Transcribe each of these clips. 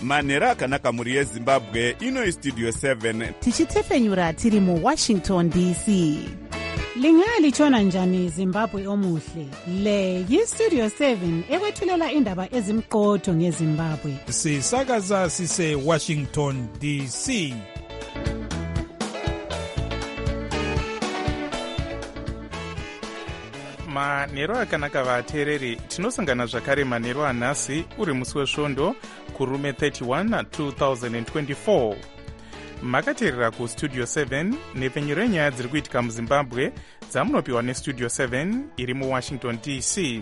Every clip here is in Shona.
manhero akanaka mhuri yezimbabwe. Ino Studio 7 tichitefenyura tiri muWashington DC. Lingalitshona njani Zimbabwe omuhle? Le yiStudio 7 ekwethulela indaba ezimqotho ngeZimbabwe. Sisakaza sise Washington DC. Manhero akanaka vateereri, tinosangana zvakare manhero anhasi uri musi wesvondo kurume 31 2024. Makateerera kuStudio 7 nepfenyuro yenyaya dziri kuitika muZimbabwe dzamunopiwa neStudio 7 iri muWashington DC.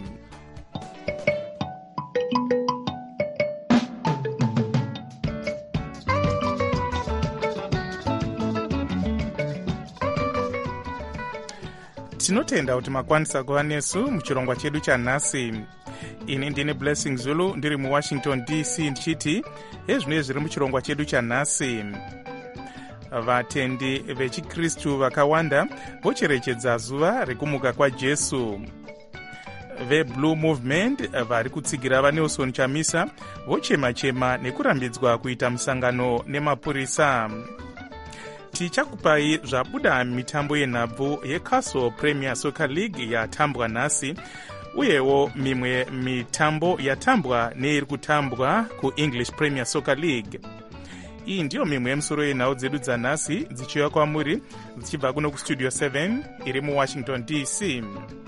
Tinotenda kuti makwanisa kuva nesu muchirongwa chedu chanhasi. Ini ndine Blessing Zulu ndiri muWashington DC ndichiti ezvinenge zviri muchirongwa chedu chanhasi. Vatendi vechiKristu vakawanda vocherechedza zuva rekumuka kwaJesu. VeBlue Movement vari kutsigira vaNelson Chamisa vochema-chema nekurambidzwa kuita musangano nemapurisa. Tichakupai zvabuda mitambo yenhabvu yeCastle Premier Soccer League yatambwa nhasi, uyewo mimwe mitambo yatambwa neiri kutambwa kuEnglish Premier Soccer League. Iyi ndiyo mimwe yemusoro yenhau dzedu dzanhasi dzichiuya kwamuri dzichibva kuno kuStudio 7 iri muWashington DC.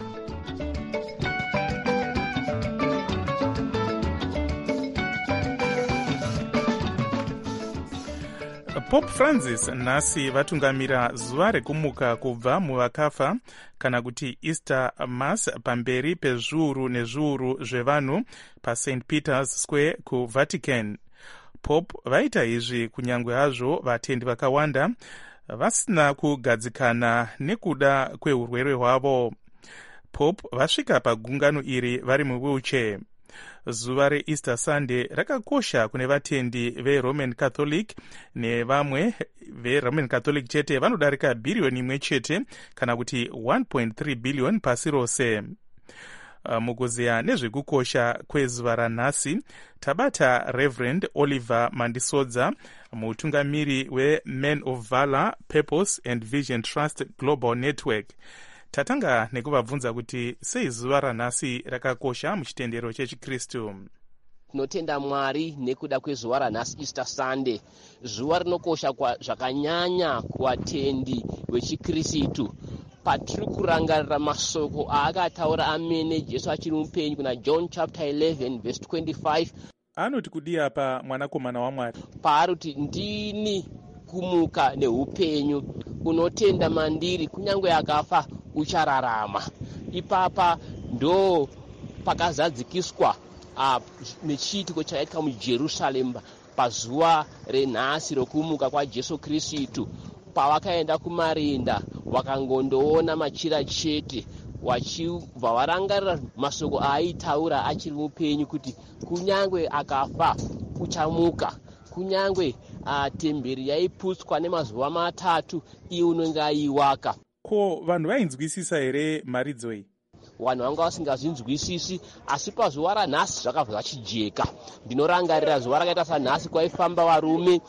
Pope Francis nhasi vatungamira zuva rekumuka kubva muvakafa kana kuti Easter Mass pamberi pezviuru nezviuru zvevanhu paSt Peter's Square kuVatican. Pope vaita izvi kunyangwe hazvo vatendi vakawanda vasina kugadzikana nekuda kweurwere hwavo. Pope vasvika pagungano iri vari muwheelchair. Zuva reEaster Sunday rakakosha kune vatendi veRoman Catholic, nevamwe veRoman Catholic chete vanodarika bhiriyoni imwe chete kana kuti 1.3 billion pasi rose. Mukuziya nezvekukosha kwezuva ranhasi, tabata Reverend Oliver Mandisodza, mutungamiri weMen of Valor, Purpose and Vision Trust Global Network. Tatanga nekuvabvunza kuti sei zuva ranhasi rakakosha muchitendero chechiKristu. Tinotenda Mwari nekuda kwezuva ranhasi Easter Sunday. Zuva rinokosha zvakanyanya kuvatendi vechiKristu. Patiri kurangarira masoko aakataura amene Jesu achiri mupenyu kuna John chapter 11 verse 25. Anoti kudii apa mwanakomana waMwari? Paruti ndini kumuka neupenyu, unotenda mandiri kunyange akafa uchararama. Ipapa ndo pakazadzikiswa nechiitiko chaitika muJerusarema pazuva renhasi rokumuka kwaJesu Kristu. Pavakaenda kumarinda vakangondoona machira chete, vachibva varangarira masoko aitaura achiri mupenyu kuti kunyange akafa uchamuka, kunyange temberi yaiputswa nemazuva 3 iye unenge aiwaka. Ko vanhu vainzwisisa here maridzo iyi? Vanhu vanga vasingazvinzwisisi, asi pazuva ranhasi zvakabva zvachijeka. Ndinorangarira zuva rakaita sanhasi kwaifamba varume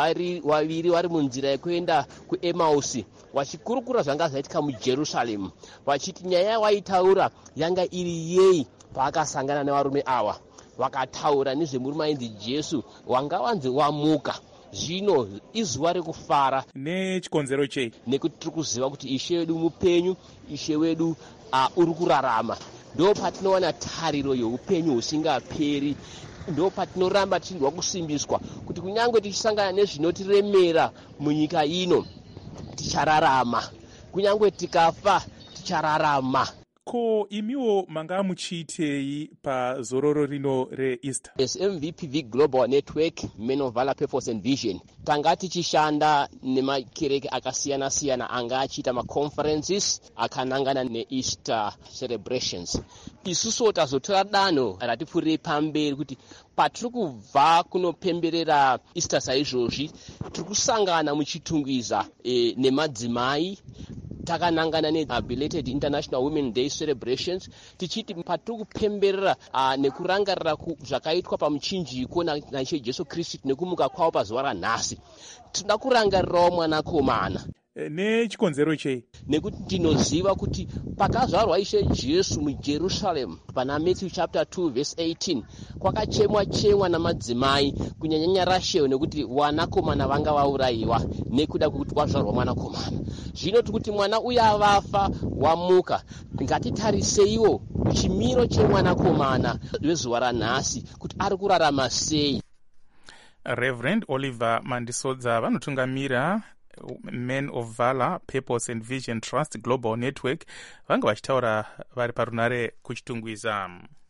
vaviri vari munzira yekuenda kuEmausi vachikurukura zvanga zvaitika muJerusarema, vachiti nyaya yawaitaura yanga iri yei. Paakasangana nevarume ava vakataura nezvemurume ainzi Jesu wanga wanzi wamuka. Zvino izuva rekufara. Nechikonzero chei? Nekuti tiri kuziva kuti Ishe wedu mupenyu, Ishe wedu uri kurarama. Ndo patinowana tariro youpenyu husingaperi. Ndo patinoramba tichirwa kusimbiswa kuti kunyange tichisangana nezvinotiremera munyika ino tichararama, kunyange tikafa tichararama. Ko imiwo manga muchiitei pazororo rino reEaster? As MVPV Global Network, Men of Valor, Purpose and Vision, tanga tichishanda nemakereke akasiyana-siyana anga achiita maconferences akanangana neEaster celebrations. Isusu tazotora danho ratipfuurei pamberi kuti patiri kubva kunopemberera Easter saizvozvi tiri kusangana muchitungwiza nemadzimai takanangana ne-belated International Women Day celebrations tichiti patiri kupemberera nekurangarira zvakaitwa pamuchinjiko naIshe Jesu Kristu nekumuka kwavo pazuva ranhasi. Tinoda kurangarirawo mwanakomana. Nechikonzero chei? Nekuti tinoziva kuti pakazvarwa Ishe Jesu muJerusarema pana Matthew chapter 2 verse 18 kwakachemwa namadzimai kunyanyanya Rachel nekuti wanakomana vanga vaurayiwa nekuda kuti kwazvarwa mwanakomana. Zvino kuti mwana uya avafa wamuka, ngatitariseiwo chimiro chemwanakomana wezuva ranhasi kuti ari kurarama sei. Reverend Oliver Mandisodza vanotungamira Men of Valor, Purpose and Vision Trust Global Network vanga vachitaura vari parunare kuchitungwiza.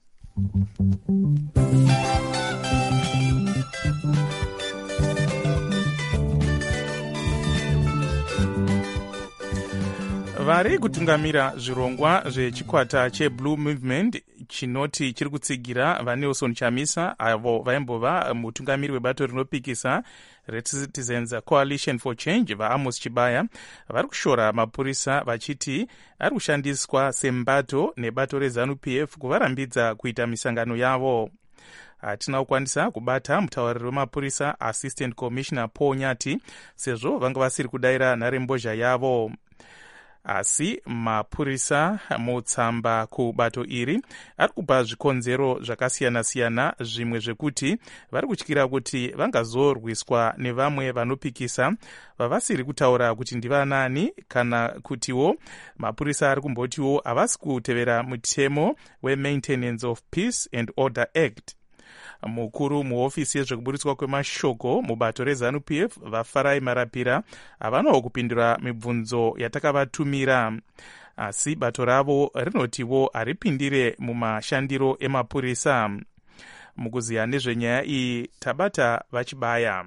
Vari kutungamira zvirongwa zvechikwata cheBlue Movement chinoti chiri kutsigira vaNelson Chamisa avo vaimbova mutungamiri webato rinopikisa reCitizens Coalition for Change vaAmos Chibaya vari kushora mapurisa vachiti ari kushandiswa sembato nebato reZANU-PF kuvarambidza kuita misangano yavo. Hatina kukwanisa kubata mutauriri wemapurisa Assistant Commissioner Paul Nyati sezvo vanga vasiri kudaira nharembozha yavo. Asi mapurisa mutsamba kubato iri ari kupa zvikonzero zvakasiyana-siyana, zvimwe zvekuti vari kutyira kuti vangazorwiswa nevamwe vanopikisa vavasiri kutaura kuti ndivanani, kana kutiwo mapurisa ari kumbotiwo havasi kutevera mutemo weMaintenance of Peace and Order Act. Mukuru muhofisi yezvekuburitswa kwemashoko mubato reZANU-PF vaFarai Marapira havanawo kupindura mibvunzo yatakavatumira, asi bato ravo rinotiwo haripindire mumashandiro emapurisa. Mukuziya nezvenyaya iyi tabata vachibaya.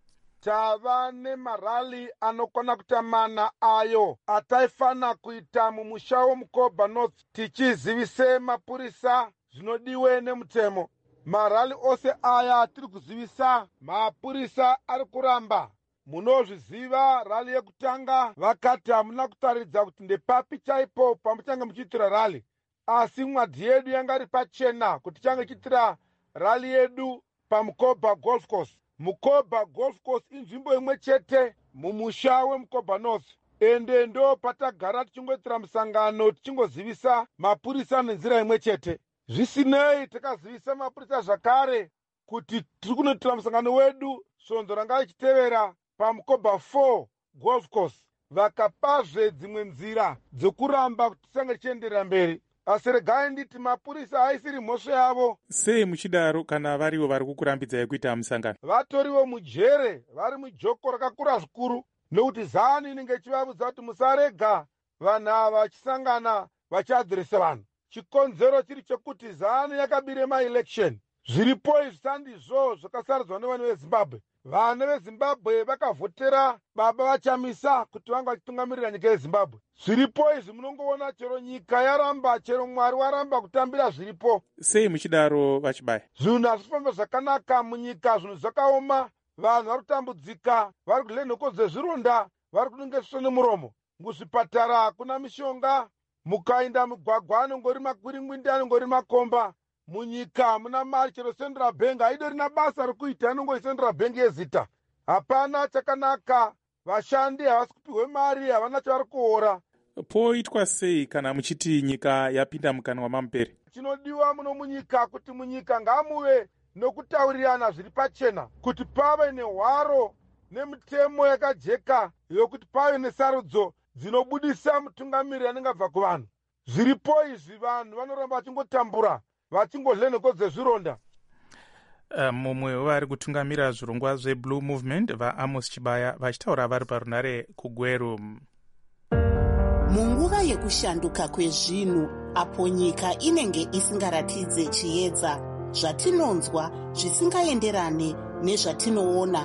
Tava nemarali anokwana kuita mana ayo ataifana kuita mumusha womuKobha North tichizivise mapurisa zvinodiwe nemutemo. Marali ose aya tiri kuzivisa mapurisa ari kuramba. Munozviziva rali yekutanga vakati hamuna kutaridza kuti ndepapi chaipo pamuchange muchiitira rali, asi mwadhi yedu yanga iri pachena kuti change chiitira rali yedu pamuKobha Golf Course. muKobha Golf Course inzvimbo imwe chete mumusha wemuKobha North, ende ndo patagara tichingoitira musangano tichingozivisa mapurisa nenzira imwe chete. Zvisinei takazivisa mapurisa zvakare kuti tiri kunoitira musangano wedu sonzo ranga richitevera pamuKobha 4 Golf Course. Vakapazve dzimwe nzira dzekuramba kuti tisange tichienderera mberi. Asi regai nditi mapurisa haisiri mhosva yavo. Sei muchidaro kana variwo vari kukurambidzai kuita musangano? Vatoriwo mujere, vari mujoko rakakura zvikuru, nokuti ZANU inenge ichivabudza kuti musarega vanhu ava vachisangana vachiadhiresa vanhu. Chikonzero chiri chekuti ZANU yakabire maelection. Zviripo izvi sandizvo zvakasaridzwa nevanhu veZimbabwe. Vana veZimbabwe vakavhotera baba vaChamisa kuti vanga vachitungamirira nyika yeZimbabwe. Zviripo izvi munongoona chero nyika yaramba, chero Mwari waramba kutambira zviripo. Sei muchidaro vachibaya? Zvinhu hazvifamba zvakanaka munyika, zvinhu zvakaoma, vanhu vari kutambudzika, vari kudle nhoko dzezvironda, vari kunongeswa nemuromo. Muzvipatara hakuna mishonga, mukaenda mugwagwa anongori makwiringwindi, anongori makomba. Munyika muna mari, chero Central Bank haidorina basa rekuita, anongori Central Bank yezita. Hapana chakanaka, vashandi havasi kupiwe mari, havana chavari kuora. Poitwa sei kana muchiti nyika yapinda mukanwa mamuperi? Chinodiwa muno munyika kuti munyika ngamuve nokutaurirana zviri pachena, kuti pave nehwaro nemitemo yakajeka yokuti pave nesarudzo dzinobudisa mutungamiri anenge abva kuvanhu. Zviripo izvi vanhu vanoramba vachingotambura, vachingodle nhoko dzezvironda. Mumwe wevari kutungamira zvirongwa zveBlue Movement vaAmos Chibaya vachitaura vari parunare kuGweru. Munguva yekushanduka kwezvinhu, apo nyika inenge isingaratidze chiedza, zvatinonzwa zvisingaenderane nezvatinoona,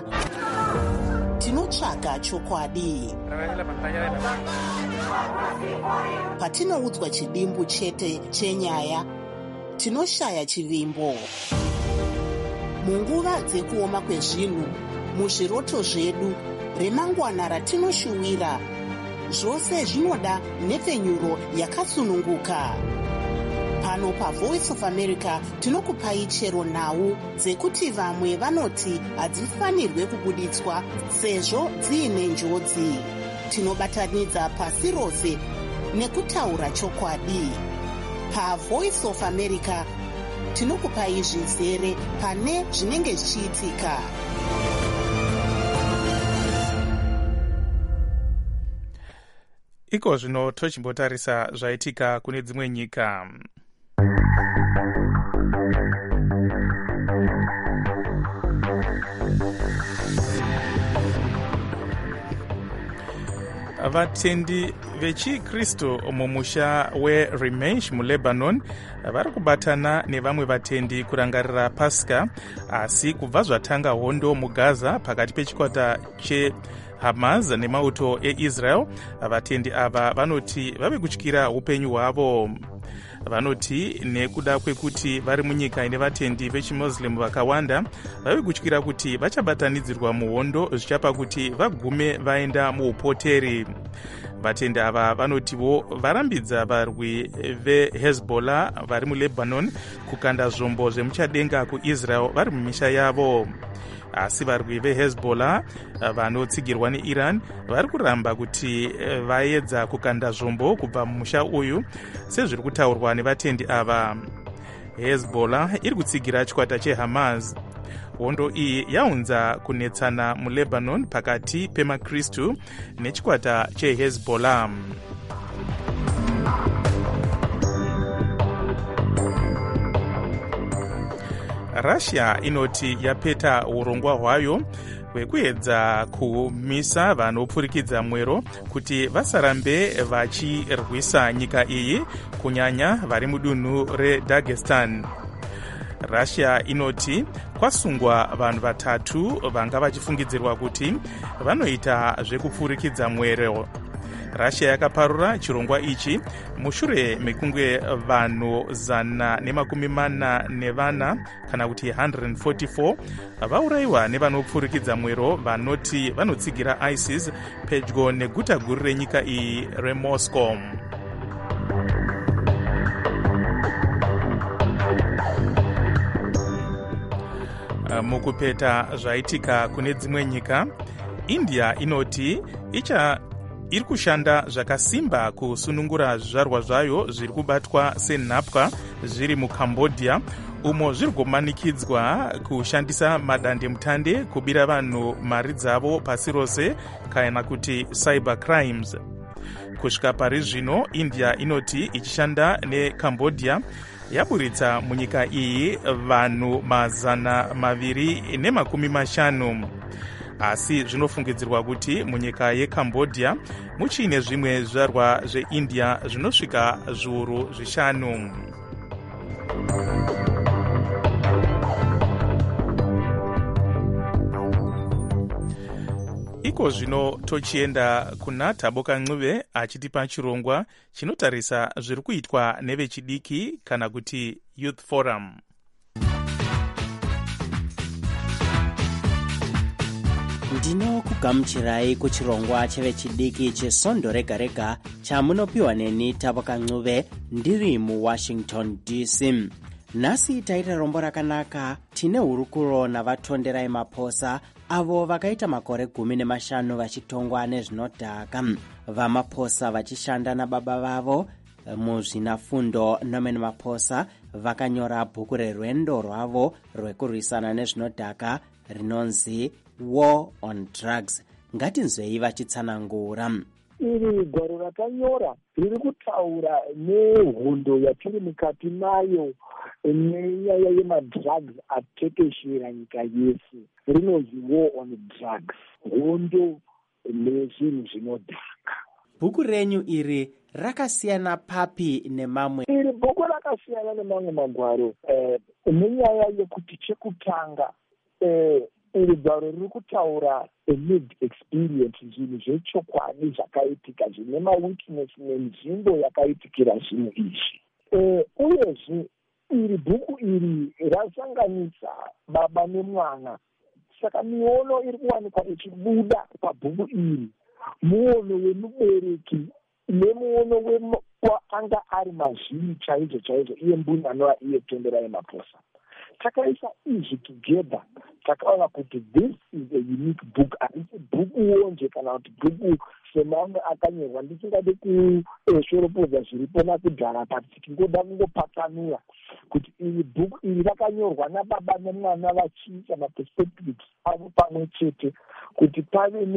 tinotsvaga chokwadi. Patinoudzwa chidimbu chete chenyaya, tinoshaya chivimbo. Munguva dzekuoma kwezvinhu, muzviroto zvedu, remangwana ratinoshuwira, zvose zvinoda nhepfenyuro yakatsununguka. Pano paVoice of America tinokupai chero nhau dzekuti vamwe vanoti hadzifanirwe kubuditswa sezvo dziine njodzi. Tinobatanidza pasi rose nekutaura chokwadi. PaVoice of America tinokupai zvizere pane zvinenge zvichiitika. Iko zvino tochimbotarisa zvaitika kune dzimwe nyika. Vatendi vechikristu mumusha weRemesh muLebanon vari kubatana nevamwe vatendi kurangarira Pasika, asi kubva zvatanga hondo muGaza pakati pechikwata cheHamas nemauto eIsrael, vatendi ava vanoti vave kutyira upenyu hwavo. Vanoti nekuda kwekuti vari munyika ine vatendi vechimuslim vakawanda, vave kutyira kuti vachabatanidzirwa muhondo zvichapa kuti vagume vaenda muupoteri. Vatendi ava vanotiwo varambidza varwi veHezbollah vari muLebanon kukanda zvombo zvemuchadenga kuIsrael vari mumisha yavo. Asi varwi veHezbollah vanotsigirwa neIran vari kuramba kuti vaedza kukanda zvombo kubva mumusha uyu sezviri kutaurwa nevatendi ava. Hezbollah iri kutsigira chikwata cheHamas. Hondo iyi yaunza kunetsana muLebanon pakati pemakristu nechikwata cheHezbollah. Russia inoti yapeta urongwa hwayo hwekuedza kumisa vanopfurikidza mwero kuti vasarambe vachirwisa nyika iyi, kunyanya vari mudunhu reDagestan. Russia inoti kwasungwa vanhu vatatu vanga vachifungidzirwa kuti vanoita zvekupfurikidza mwero. Russia yakaparura chirongwa ichi mushure mekunge vanhu 144 kana kuti 144 vaurayiwa nevanopfurikidza mwero vanoti vanotsigira ISIS pedyo neguta guru renyika iyi reMoscow. Mukupeta zvaitika kune dzimwe nyika, India inoti iri kushanda zvakasimba kusunungura zvizvarwa zvayo zviri kubatwa senhapwa zviri muCambodia, umo zviri kumanikidzwa kushandisa madandemutande kubira vanhu mari dzavo pasi rose kana kuti cyber crimes. Kusvika pari zvino, India inoti ichishanda neCambodia yaburitsa munyika iyi vanhu 250. Asi zvinofungidzirwa kuti munyika yeCambodia muchine zvimwe zvizvarwa zveIndia zvinosvika zviuru 5. Iko zvino tochienda kuna Taboka Ncube achitipa chirongwa chinotarisa zviri kuitwa nevechidiki kana kuti Youth Forum. Ndinokugamuchirai kuchirongwa chevechidiki chesondo rega rega chamunopiwa neni Taboka Ncube ndiri muWashington DC. Nhasi taita rombo rakanaka. Tine hurukuro navatonderai maposa avo vakaita makore 15 vachitongwa nezvinodhaka. Vamaposa vachishanda nababa vavo muzvinafundo Norman Maposa vakanyora bhuku rerwendo rwavo rwekurwisana nezvinodhaka rinonzi War on Drugs. Ngatinzwei vachitsanangura. Iri gwaro rakanyora riri kutaura nehondo yatiri mukati mayo nenyaya yemadrugs atekeshera nyika yese. Rinonzi War on Drugs, hondo nezvinhu zvinodhaka. Bhuku renyu iri rakasiyana papi nemamwe? Iri bhuku rakasiyana nemamwe magwaro nenyaya yekuti chekutanga iri gwaro riri kutaura lived experience, zvinhu zvechokwadi zvakaitika zvine mawitness nenzvimbo yakaitikira zvinhu izvi. Uyezve iri bhuku iri rasanganisa baba nemwana. Saka miono iri kuwanikwa ichibuda pabhuku iri muono wemubereki nemuono anga ari mazviri chaizvo chaizvo, iye mbuni anova iye tendera yemaposa. Takaisa izvi together, takaona kuti this is a unique book. Handisi bhuku wonje kana kuti bhuku semamwe akanyorwa ndisingade kushoropodza zviripo nakudhara, pati tikingoda kungopatanura kuti iri bhuku iri rakanyorwa nababa nemwana vachiisa maperspectives avo pamwe chete kuti pave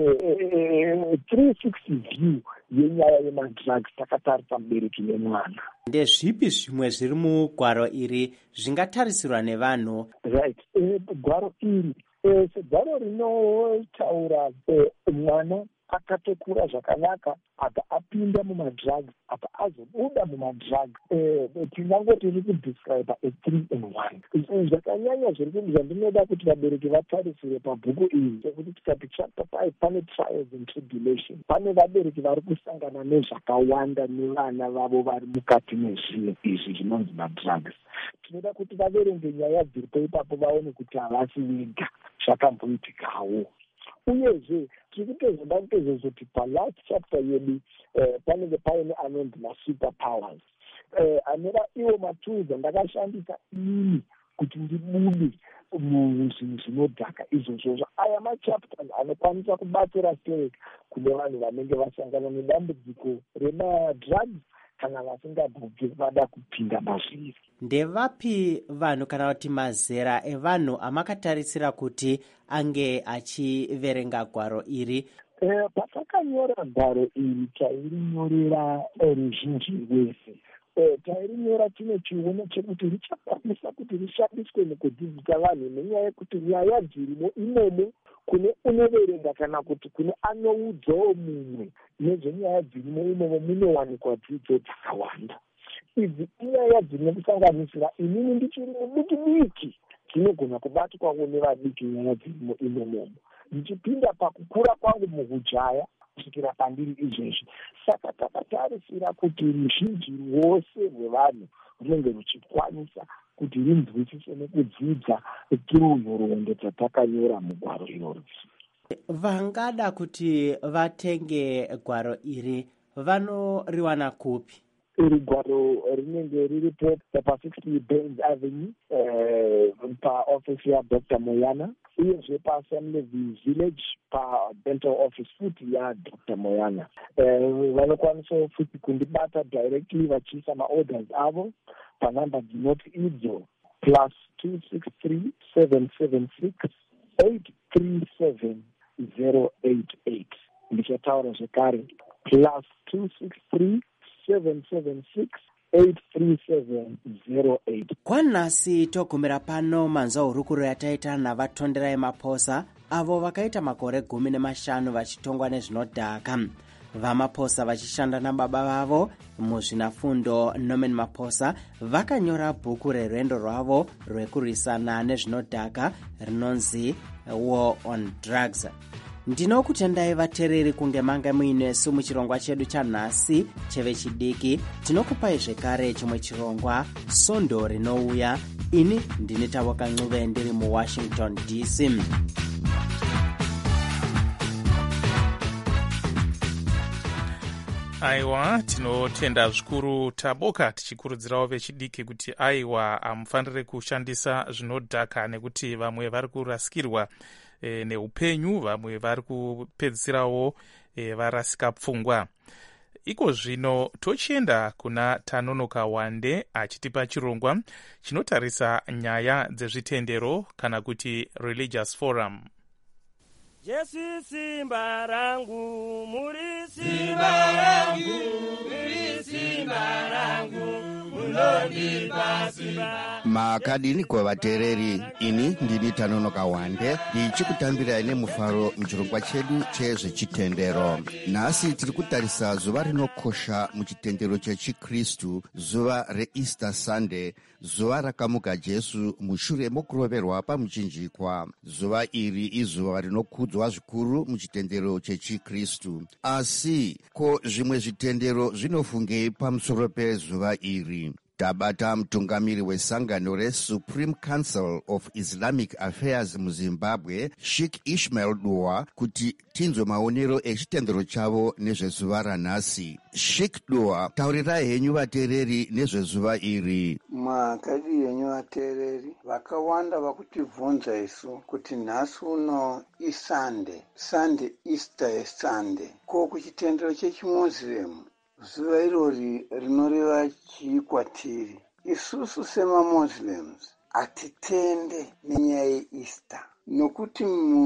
ne360 view yenyaya yemadrugs takatarisa mubereki nemwana. Ndezvipi zvimwe zviri mugwaro iri zvingatarisirwa nevanhu? Right. Gwaro iri segwaro rinotaura mwana akatokura zvakanaka apa apinda mumadrugs apa azobuda mumadrugs, tingangoti iri kudescribe a3-in-1. Zvakanyanya zvandinoda kuti vabereki vatarisire pabhuku iri sekuti tikati chapter 5 pane trials and tribulation, pane vabereki vari kusangana nezvakawanda nevana vavo vari mukati mezvinhu izvi zvinonzi madrugs. Tinoda kuti vaverenge nyaya dziripo ipapo vaone kuti havasi vega, zvakamboitikawo. Uyezve tiri kutozoda kutozozoti palast chapter yedu panenge paine anonzi masuper powers, anova iwo matools andakashandisa inini kuti ndibude muzvinhu zvinodhaka izvozvozvo. Aya machapters anokwanisa kubatsira sei kune vanhu vanenge vasangana nedambudziko remadrugs kana vasingabvuki vada kupinda mazviri. Ndevapi vanhu kana kuti mazera evanhu amakatarisira kuti ange achiverenga gwaro iri? Patakanyora gwaro iri tairinyorera ruzhinji rwese. Tairinyora tine chiuno chekuti richakwanisa kuti rishandiswe mukudzidzisa vanhu nenyaya yekuti nyaya dzirimo imomo kune unoverenga kana kuti kune anoudzawo mumwe nezvenyaya dzirimo imomo munowanikwa dzidzo dzakawanda. Idzi inyaya dzinokusanganisira inini ndichiri muduki diki dzinogona kubatwawo nevadiki nyaya dzirimo imomomo, ndichipinda pakukura kwangu muhujaya kusvikira pandiri izvezvi. Saka takatarisira kuti ruzhinji rwose rwevanhu runenge ruchikwanisa kuti rinzwisise nekudzidza through nhoroondo dzatakanyora mugwaro iroro. Vangada kuti vatenge gwaro iri vanoriwana kupi? Iri gwaro rinenge riripo pa60 Baines Avenue paofisi yaDr. Moyana, uyezve paSamleville Village padental office futi yaDr. Moyana. Vanokwanisa futi kundibata directly vachiisa maorders avo panhamba dzinoti idzo +263 776 837 088. Ndichataura zvekare +263 776 83708. Kwanhasi togumira pano manzwa hurukuro yataita navatondera emaposa avo vakaita makore 15 vachitongwa nezvinodhaka. Vamaposa vachishanda nababa vavo muzvinafundo Norman Maposa vakanyora bhuku rerwendo rwavo rwekurwisana nezvinodhaka rinonzi War on Drugs. Ndinokutendai vateereri kunge manga muinesu muchirongwa chedu chanhasi chevechidiki. Tinokupai zvekare chimwe chirongwa Sondo rinouya. Ini ndini Tavoka Ncube ndiri muWashington DC. Aiwa, tinotenda zvikuru Taboka, tichikurudzirawo vechidiki kuti aiwa hamufanire kushandisa zvinodhaka nekuti vamwe vari kurasikirwa neupenyu, vamwe vari kupedzisirawo varasika pfungwa. Iko zvino tochienda kuna Tanonoka Wande achitipa chirongwa chinotarisa nyaya dzezvitendero kana kuti religious forum. Jesu simba rangu, muri simba rangu, muri simba rangu, munondipa simba. Makadini kwa vateereri, ini ndini Tanonoka Wande ndichikutambirai nemufaro muchirongwa chedu chezvechitendero. Nhasi tiri kutarisa zuva rinokosha muchitendero chechikristu, zuva reEaster Sunday, zuva rakamuka Jesu mushure mokuroverwa pamuchinjikwa. Zuva iri izuva rinokudzwa zvikuru muchitendero chechikristu. Asi ko zvimwe zvitendero zvinofungei pamusoro pezuva iri? tabata mtungamiri wesangano reSupreme Council of Islamic Affairs muZimbabwe Sheikh Ishmael Dua kuti tinzwe maonero echitendero chavo nezvezuva ranhasi. Sheikh Dua, taurirai henyu vateereri nezvezuva iri. Mwakadi henyu vateereri, vakawanda vakutivhunza isu kuti nhasi uno iSunday, Sunday Easter yeSunday. Ko kuchitendero chechiMuslim zuva irori rinoreva chii kwatiri? Isusu semaMuslims hatitende nenyaya yeEaster, nokuti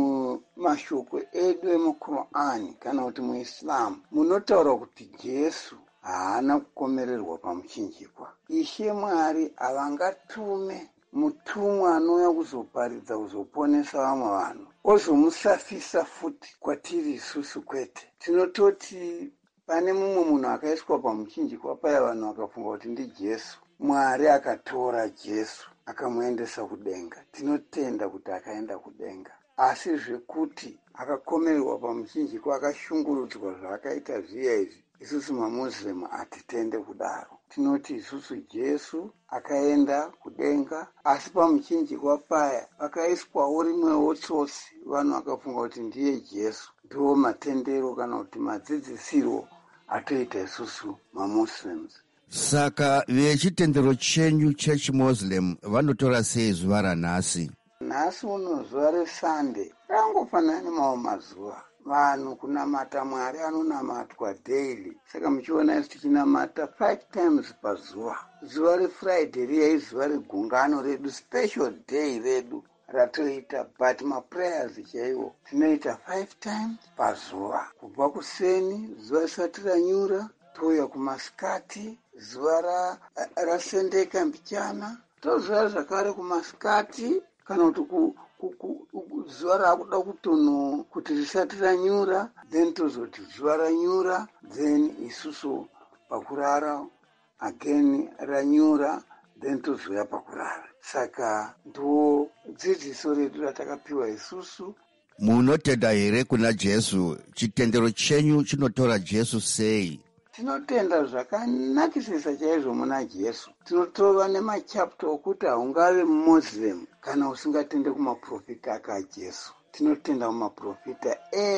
mumashoko edu emuQur'ani kana kuti muIslam munotaura kuti Jesu haana kukomererwa pamuchinjikwa. Ishe Mwari havangatume mutumwa anouya kuzoparidza kuzoponesa vamwe vanhu ozomusafisa futi kwatiri isusu kwete. Tinototi pane mumwe munhu akaiswa pamuchinjikwa paya vanhu vakafunga kuti ndiJesu. Mwari akatora Jesu akamuendesa kudenga. Tinotenda kuti akaenda kudenga, asi zvekuti akakomererwa pamuchinjikwa akashungurudzwa zvaakaita zviya izvi, isusu maMuslim hatitende kudaro. Tinoti isusu Jesu akaenda kudenga, asi pamuchinjikwa paya pakaiswawo rimwewo tsotsi, vanhu vakafunga kuti ndiye Jesu. Ndiwo matendero kana kuti madzidzisiro atoita isusu maMuslims. Saka vechitendero chenyu chechiMuslim vanotora sei zuva ranhasi? Nhasi uno zuva reSunday rangofanana nemawo mazuva. Vanhu kunamata Mwari anonamatwa daily. Saka muchiona isu tichinamata 5 times pazuva. Zuva reFriday riya izuva regungano redu, special day redu ratoita, but maprayers chaiwo tinoita 5 times pazuva. Kubva kuseni zuva risati ranyura touya kumasikati, zuva rasendeka mbichana tozuva zvakare kumasikati, kana kuti zuva rakuda kutono kuti risati ranyura, then tozoti zuva ranyura, then isusu pakurara again ranyura, then tozoya pakurara. Saka ndo dzidziso redu ratakapiwa isusu. Munotenda here kuna Jesu? Chitendero chenyu chinotora Jesu sei? Tinotenda zvakanakisisa chaizvo muna Jesu. Tinotova nemachapta okuti haungave Muslim kana usingatende kumaprofita akaJesu. Tinotenda kumaprofita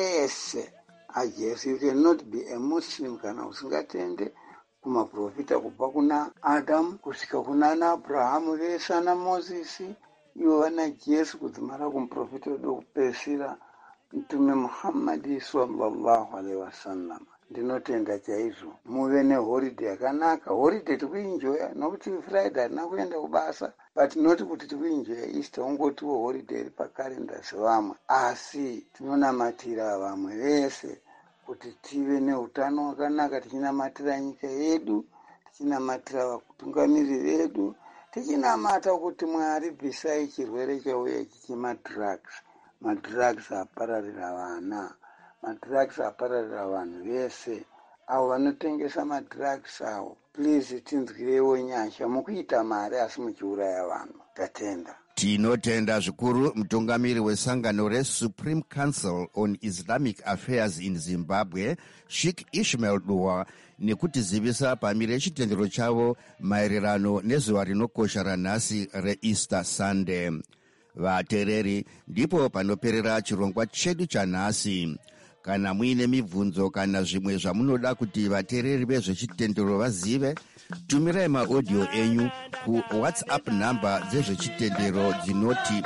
ese aJesu. You cannot be a Muslim kana usingatende kumaprofita kubva kuna Adam kusvika kuna Abrahamu vese ana Mozisi, ivo vana Jesu kudzimara kumuprofita wedu wekupedzisira Mtume Muhammad sallallahu alaihi wasallam. Ndinotenda chaizvo muve neholiday yakanaka. Holiday tikuenjoya, nokuti Friday hatina kuenda kubasa, but not kuti tikuenjoya Easter ungotiwo holiday iri pakalenda sevamwe, asi tinonamatira vamwe vese kuti tive neutano hwakanaka, tichinamatira nyika yedu, tichinamatira vatungamiriri vedu, tichinamata kuti Mwari bvisai chirwere chauya ichi chemadrugs. Madrugs apararira vana, madrugs apararira vanhu vese. Avo vanotengesa madrugs avo, please tinzwirewo nyasha, mukuita mari asi muchiuraya vanhu. Tatenda. Tinotenda zvikuru mutungamiri wesangano reSupreme Council on Islamic Affairs in Zimbabwe Sheikh Ishmael Dua nekutizivisa pamire chitendero chavo maererano nezuva rinokosha ranhasi reEaster Sunday. Vateereri, ndipo panoperera chirongwa chedu chanhasi. Kana muine mibvunzo kana zvimwe zvamunoda kuti vateereri vezvechitendero vazive, tumirai maaudio enyu ku WhatsApp namba dzezvechitendero dzinoti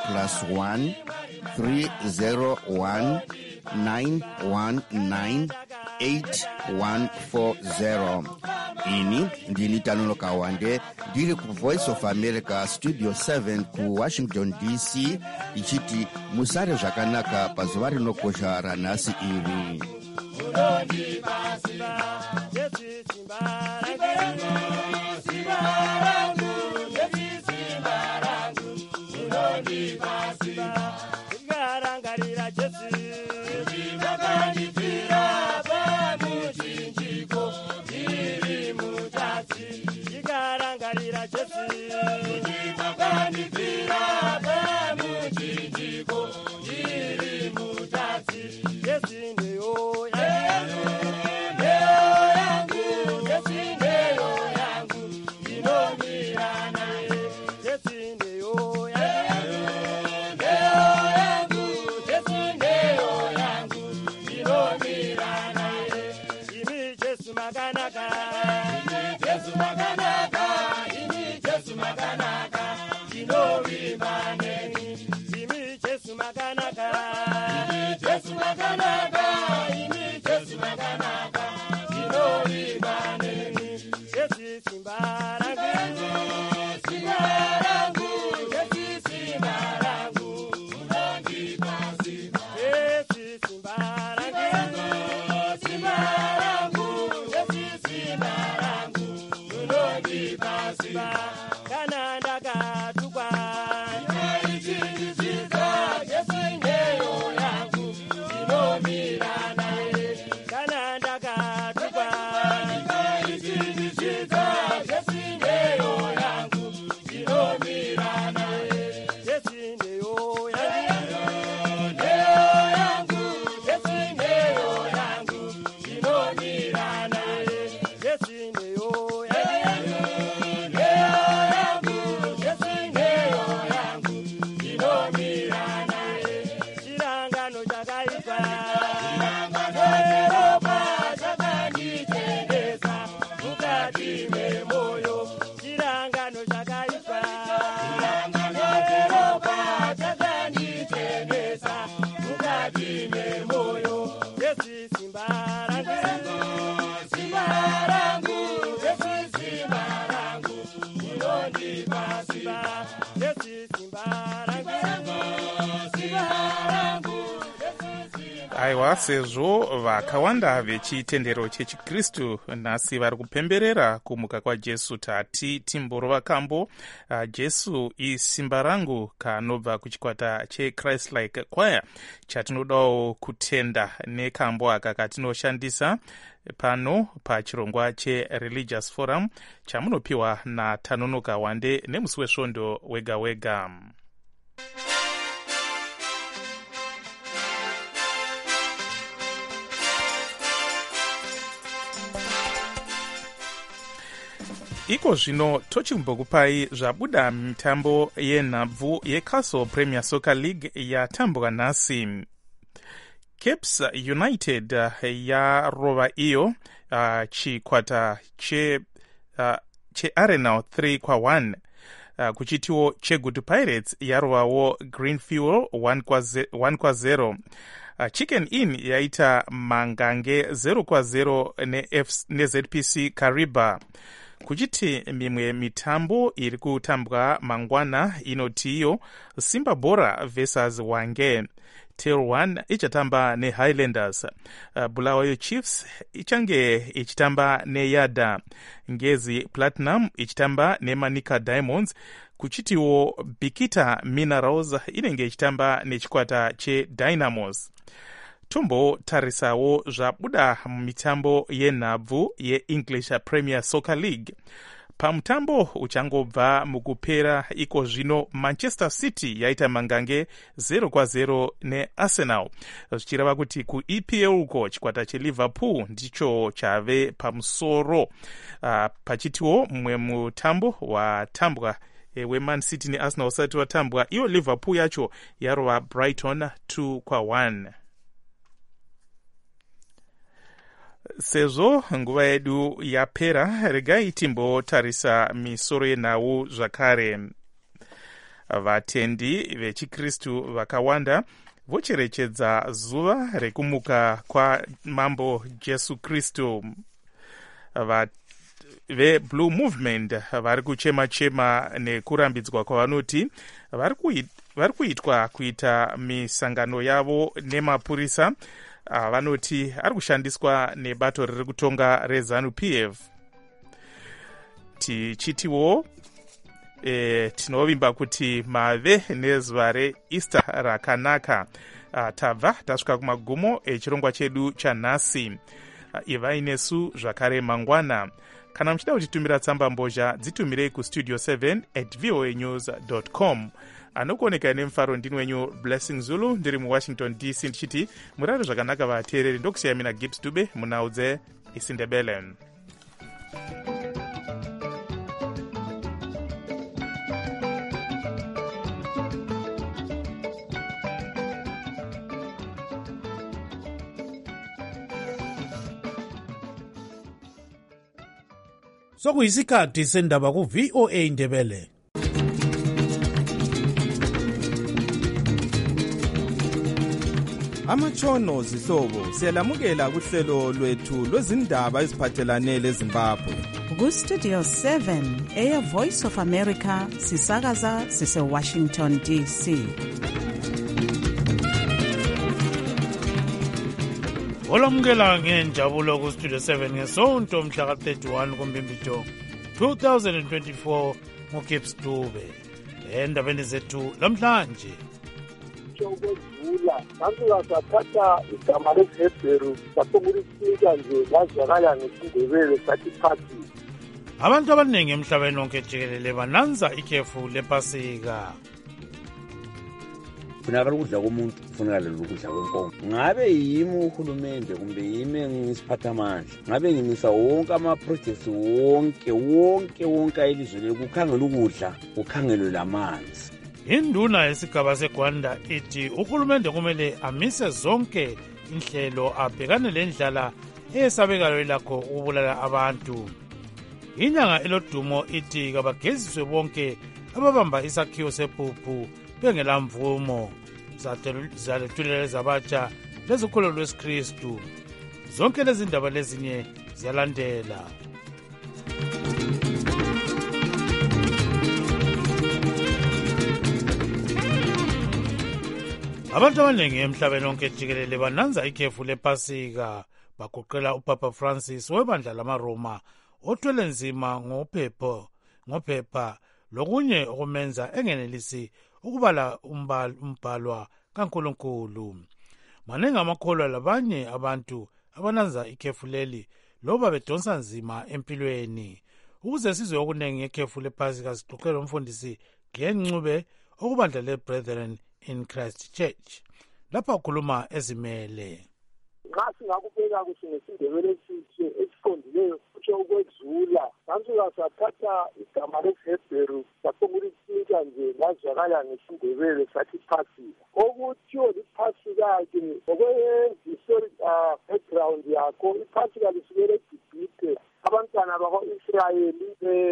+1 301 919 8140. Ini ndini Tanonoka Wande, ndiri ku Voice of America Studio 7 ku Washington DC, ichiti musare zvakanaka pazuva rinokosha ranhasi iri. Yeah. ini Jesu makanaka, ini Jesu makanaka, ndinovimba neni, ini Jesu makanaka, ini Jesu makanaka, ini Jesu makanaka, ndinovimba neni, Jesu simba rangu, simba rangu, Jesu simba rangu, unondipa simba, Jesu simba rangu, simba rangu, Jesu simba rangu, unondipa simba, kana ndakatukwa, ndinoichichizika, Jesu ndeyo yangu, ndinomira naye, kana ndakatukwa, ndinoichichizika, Jesu ndeyo yangu, ndinomira naye, Jesu ndeyo yangu, ndeyo yangu, Jesu ndeyo yangu, ndinomira naye, Jesu ndeyo yangu, ndeyo yangu, Jesu ndeyo yangu, ndinomira naye, chirangano chakaipa, chirangano chakanditendesa mukati memoyo, chirangano chakaipa, chirangano chakanditendesa mukati memoyo, Jesu simba rangu, simba rangu, Jesu simba rangu, unondipa simba, Jesu simba rangu, simba rangu, aiwa sezvo vakawanda vechitendero chechikristu nhasi vari kupemberera kumuka kwajesu tati timborova kambo jesu isimba rangu kanobva kuchikwata chechrist-like choir chatinodawo kutenda nekambo aka katinoshandisa pano pachirongwa chereligious forum chamunopiwa naTanonoka Wande nemusi wesvondo wega wega. Iko zvino tochimbokupai zvabuda mitambo yenhabvu yeCastle Premier Soccer League yatambwa nhasi. Caps United yarova iyo chikwata cheArenal 3-1. Kuchitiwo cheGood Pirates yarovawo Greenfuel 1-0. Chicken Inn yaita Mangange 0-0 neZPC Kariba. Kuchiti mimwe mitambo iri kutambwa mangwana inotiyo Simba Bora vs Wange. Tail 1 ichatamba neHighlanders. Bulawayo Chiefs ichange ichitamba neYada. Ngezi Platinum ichitamba neManika Diamonds. Kuchitiwo Bikita Minerals inenge ichitamba nechikwata cheDynamos. Tumbo tarisawo zvabuda mitambo yenhabvu yeEnglish Premier Soccer League. Pamutambo uchangobva mukupera iko zvino Manchester City yaita mangange 0-0 neArsenal. Zvichireva kuti kuEPL uko chikwata cheLiverpool ndicho chave pamusoro. Pachitiwo mumwe mutambo watambwa weMan City neArsenal usati watambwa, iyo Liverpool yacho yarova Brighton 2-1. Sezvo nguva yedu yapera, regai timbotarisa misoro yenhau zvakare. Vatendi vechikristu vakawanda vocherechedza zuva rekumuka kwamambo Jesu Kristu. VeBlue Movement vari kuchema-chema nekurambidzwa kwavanoti vari kuitwa kuita misangano yavo nemapurisa. Vanoti ari kushandiswa nebato riri kutonga reZANU-PF. Tichitiwo tinovimba kuti mave nezuva reEaster rakanaka. Tabva tasvika kumagumo echirongwa chedu chanhasi. Ivai nesu zvakare mangwana. Kana muchida kutitumira tsamba mbozha, dzitumirei kustudio 7@voanews.com. Anokuoneka nemufaro ndini wenyu Blessing Zulu, ndiri muWashington DC ndichiti murare zvakanaka vateereri. Ndokusiya mina Gibbs Dube munhau dzeIsindebele. sokuyisikhathi sendaba ku-VOA Indebele. Amatshono zihlobo siyalamukela kuhlelo lwethu lwezindaba eziphathelane leZimbabwe. Ku-Studio 7 Air Voice of America sisakaza sise-Washington DC. Olamukela ngenjabulo ku-Studio 7 ngesonto mhla ka-31 kuMbimbijo 2024 nguGibbs Dube. Endabeni zethu lamhlanje. Ukwedlula nansuka sathatha igama lesihebheru sasokulisika nje lazwakala ngesindebele sathi phathi. Abantu abaningi emhlabeni wonke jikelele bananza ikhefu lepasika. Kufunakala ukudla komuntu, kufunakala ukudla kwenkomo. Ngabe yimi uhulumende kumbe yimi ngisiphathamandla, ngabe ngimisa wonke ama-projects wonke elizweni kukhangela ukudla, kukhangelwe lamanzi. Induna yesigaba seGwanda ithi uhulumende kumele amise zonke inhlelo abhekane lendlala eyesabekayo lakho ukubulala abantu. Inyanga elodumo ithi kabageziswe bonke ababamba isakhiwo sepuphu bengela mvumo zalethulela zabatsha lezikholo lwesikristu. Zonke lezi ndaba lezinye ziyalandela. Abantu abaningi emhlabeni wonke jikelele bananza ikhefu lepasika, bagoqela uPapa Francis webandla lamaRoma othwele nzima ngophepha lokunye okumenza engenelisi ukubala umbhalwa kaNkulunkulu. Maningi amakholwa labanye abantu abananza ikhefu leli loba bedonsa nzima empilweni. Ukuze sizwe okunengi ngekhefu lepasika sixoxela umfundisi Glenn Ncube okubandla leBrethren in Christ Church. Lapha ukhuluma ezimele. Nxa singakubeka kuhle ngesindebele esiqondileyo kutsho ukwedlula nansuka sathatha igama lesihebheru sasokulisika nje lazwakala ngesindebele sathi phasika. Okuthiwo liphasika-ke ngokwe-historic background yakho, iphasika lisukela eGibhithe. Abantwana bako-Israyeli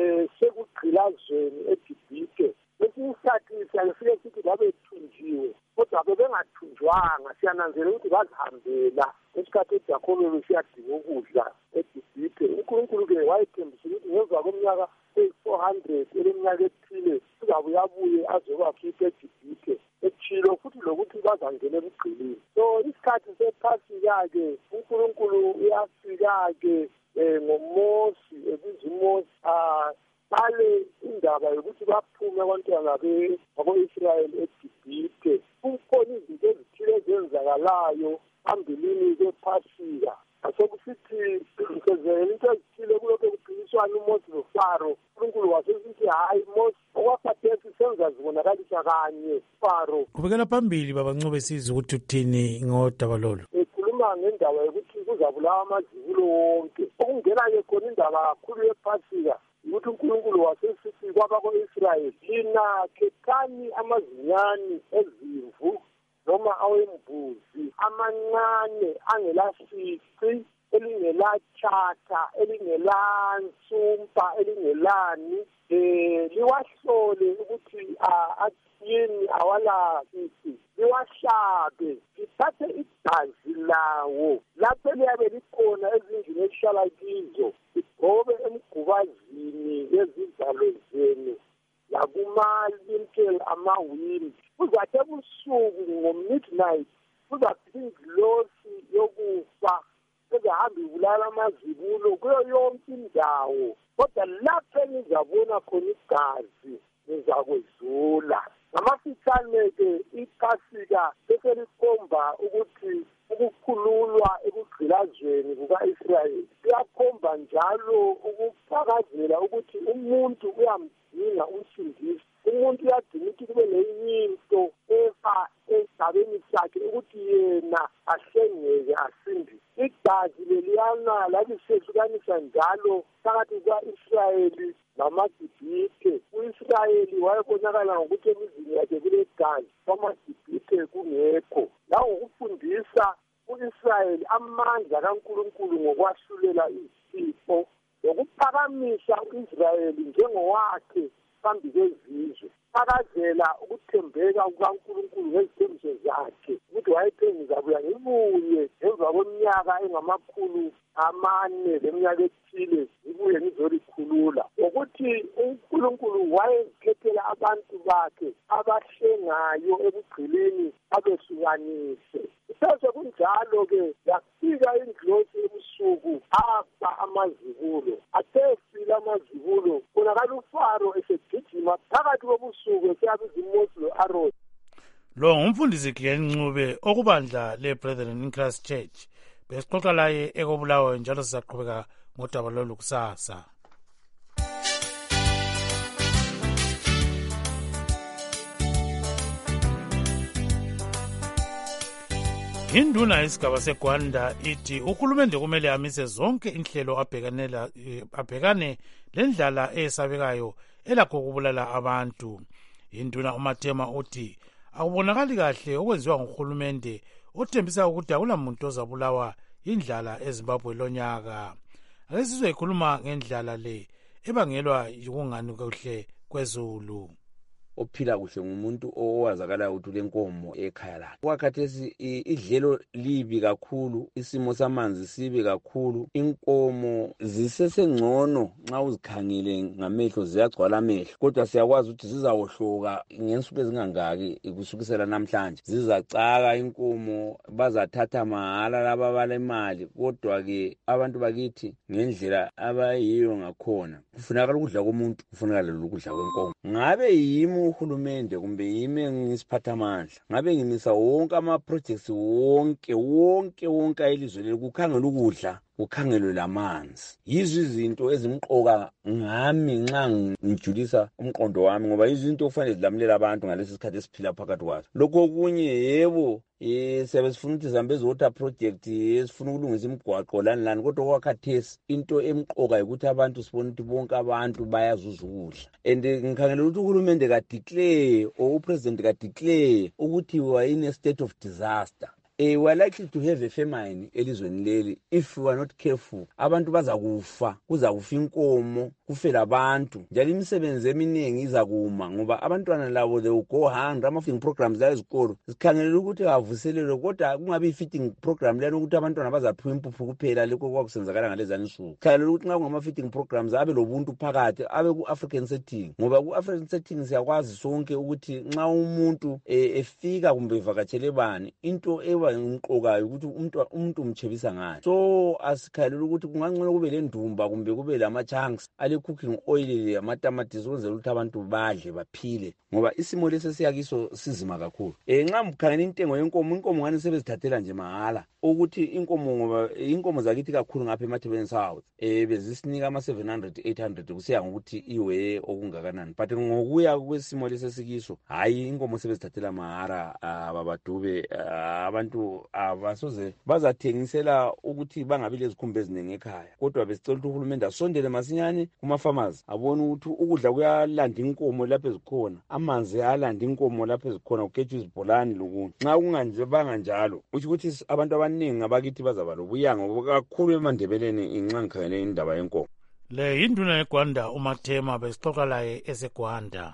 sekugqilazweni eGibhithe. Kwesinye isikhathi siyafike sithi babethunjiwe, kodwa bebengathunjwanga. Siyananzelela ukuthi bazihambela esikhathi eJakhobe besiyadinga ukudla eGibhithe. uNkulunkulu-ke wayethembisa ukuthi ngemva kweminyaka eyi-400 eleminyaka ethile uzabuyabuye azobakhipha eGibhithe. Etshilo futhi lokuthi bazangena emgqilini. So isikhathi sephasika-ke uNkulunkulu uyafika-ke ngoMosi, ebiza uMosi bale indaba yokuthi baphume abantwana bako-Israyeli eGibhithe. Kukhona izinto ezithile ezenzakalayo phambilini kwephasika. Asekusithi sezele into ezithile kulokho kuphikiswana uMosi noFaro. uNkulunkulu wasesithi hayi Mosi, okwakhathesi senza zibonakalisa kanye Faro. Kubekela phambili Baba Ncube sizwe ukuthi uthini ngodaba lolu. Ekhuluma ngendaba yokuthi kuzabulawa amazibulo wonke. Okungena-ke khona indaba kakhulu yephasika ukuthi uNkulunkulu wasesithi kwabako-Israyeli, lina khethani amazinyane ezimvu noma awembuzi amancane angelasici, elingelatshata, elingelansumpa, elingelani, liwahlole ukuthi yini awalasici, liwahlabe, lithathe igazi lawo lapho liyabe likhona ezindlini elihlala kizo, ligcobe emgubazini yezivalo zenu lakumalintel amawindi. Kuzathi ebusuku ngo-midnight kuzafika ingilosi yokufa ezahamba ibulala amazibulo kuyo yonke indawo, kodwa lapho engizabona khona igazi ngizakwedlula. Ngamafitshane-ke iphasika beselikhomba ukuthi ukukhululwa ekugqilazweni kuka-Israyeli kuyakhomba njalo ukufakazela ukuthi umuntu uyamdinga umsindisi. Umuntu uyadinga ukuthi kube lenye into efa esigabeni sakhe ukuthi yena ahlengeke asindise. Igazi leliyana lalisehlukanisa njalo phakathi kuka-Israyeli namaGibhithe. U-Israyeli wayebonakala ngokuthi emizini yakhe kulegazi, kwamaGibhithe kungekho. Langokufundisa u-Israyeli amandla kaNkulunkulu ngokwahlulela izifo, nokuphakaza wamisa u-Israyeli njengowakhe phambi kwezizwe, akazela ukuthembeka kukaNkulunkulu ngezithembiso zakhe ukuthi wayethe ngizabuya ngibuye emva kweminyaka engamakhulu 4 leminyaka ethile ngibuye ngizolikhulula, ukuthi uNkulunkulu wayezikhethela abantu bakhe abahlengayo ekugqilini abehlukanise. Sase kunjalo-ke yafika indlozi ebusuku afa amazibulo, asefile amazibulo konakala uFaro esegijima phakathi kobusuku esabiza uMose lo-Aroni. Lo ngumfundisi Glenn Ncube okubandla le-Brethren in Christ Church. Besixoxa laye ekobulawayo njalo sizaqhubeka ngodaba lolu kusasa. Induna yesigaba seGwanda ithi uhulumende kumele amise zonke inhlelo abhekane lendlala esabekayo elakho ukubulala abantu. Induna uMathema uthi akubonakali kahle okwenziwa nguhulumende othembisa ukuthi akulamuntu ozabulawa indlala eZimbabwe lonyaka. Ake sizoyikhuluma ngendlala le ebangelwa yikungani kuhle kwezulu. Ophila kuhle ngumuntu owazakala ukuthi lenkomo ekhaya lakhe. Kwakhathesi idlelo libi kakhulu, isimo samanzi sibi kakhulu, inkomo zisesengcono nxa uzikhangile ngamehlo ziyagcwala amehlo, kodwa siyakwazi ukuthi zizawohloka ngensuku ezingangaki kusukisela namhlanje. Zizacaka inkomo, bazathatha mahala laba balemali, kodwa ke abantu bakithi ngendlela abayiyo ngakhona kufunakala ukudla komuntu, kufunakala ukudla kwenkomo. Ngabe yimi uhulumende kumbe yimi ngisiphathamandla, ngabe ngimisa wonke ama-projects wonke elizwe leli kukhangela ukudla, kukhangelwe lamanzi. Yizo izinto ezimqoka ngami nxa ngijulisa umqondo wami, ngoba izinto okufanele zilamulela abantu ngalesi sikhathi esiphila phakathi kwazo. Lokho okunye yebo siyabe sifuna ukuthi Zambezi Water Project sifuna ukulungisa imigwaqo lani, kodwa kwakhathesi into emqoka ukuthi abantu sibone ukuthi bonke abantu bayazuza ukudla. And ngikhangela ukuthi uhulumende kadeclare or upresident kadeclare ukuthi we are in a state of disaster. We are likely to have a famine elizweni leli if we are not careful. Abantu bazakufa, kuzakufa inkomo, kufela abantu, njalo imisebenzi eminingi izakuma ngoba abantwana labo they will go hungry. Ama-feeding programs la ezikolo sikhangelela ukuthi avuselelwe, kodwa kungabi i-feeding program lena ukuthi abantwana bazaphiwa impuphu kuphela lokho kwakusenzakala ngalezani insuku. Sikhangelela ukuthi nxa kungama-feeding programs abe lobuntu phakathi, abe ku-African setting, ngoba ku-African setting siyakwazi sonke ukuthi nxa umuntu efika kumbe evakatshele bani, into ngimqokayo ukuthi umuntu umchebisa ngayo. So asikhalela ukuthi kungangcono kube lendumba kumbe kube lama-chunks ale-cooking oil amatamatisi ukwenzela ukuthi abantu badle baphile, ngoba isimo lesi siyakiso sizima kakhulu. Nxa mkhangela intengo yenkomo ngani sebezithathela nje mahala, ukuthi inkomo zakithi kakhulu ngapha eMathebeni South bezisinika ama-700 800 kusiya ngokuthi iwe okungakanani, but ngokuya kwesimo lesi sikiso hayi inkomo sebezithathela mahara babadube. Abantu abasoze bazathengisela ukuthi bangabi lezikhumba eziningi ekhaya, kodwa besicela ukuthi uhulumende asondele masinyane kuma-farmers abone ukuthi ukudla kuyalanda inkomo lapho ezikhona, amanzi ayalanda inkomo lapho ezikhona, kuketshwa izibholani lokunye. Nxa kunganjebanga njalo uthi ukuthi abantu abaningi abakithi bazaba lobuyango kakhulu emandebeleni nxa ngikhangele indaba yenkomo. Le yinduna yeGwanda uMathema besixoxa laye eseGwanda.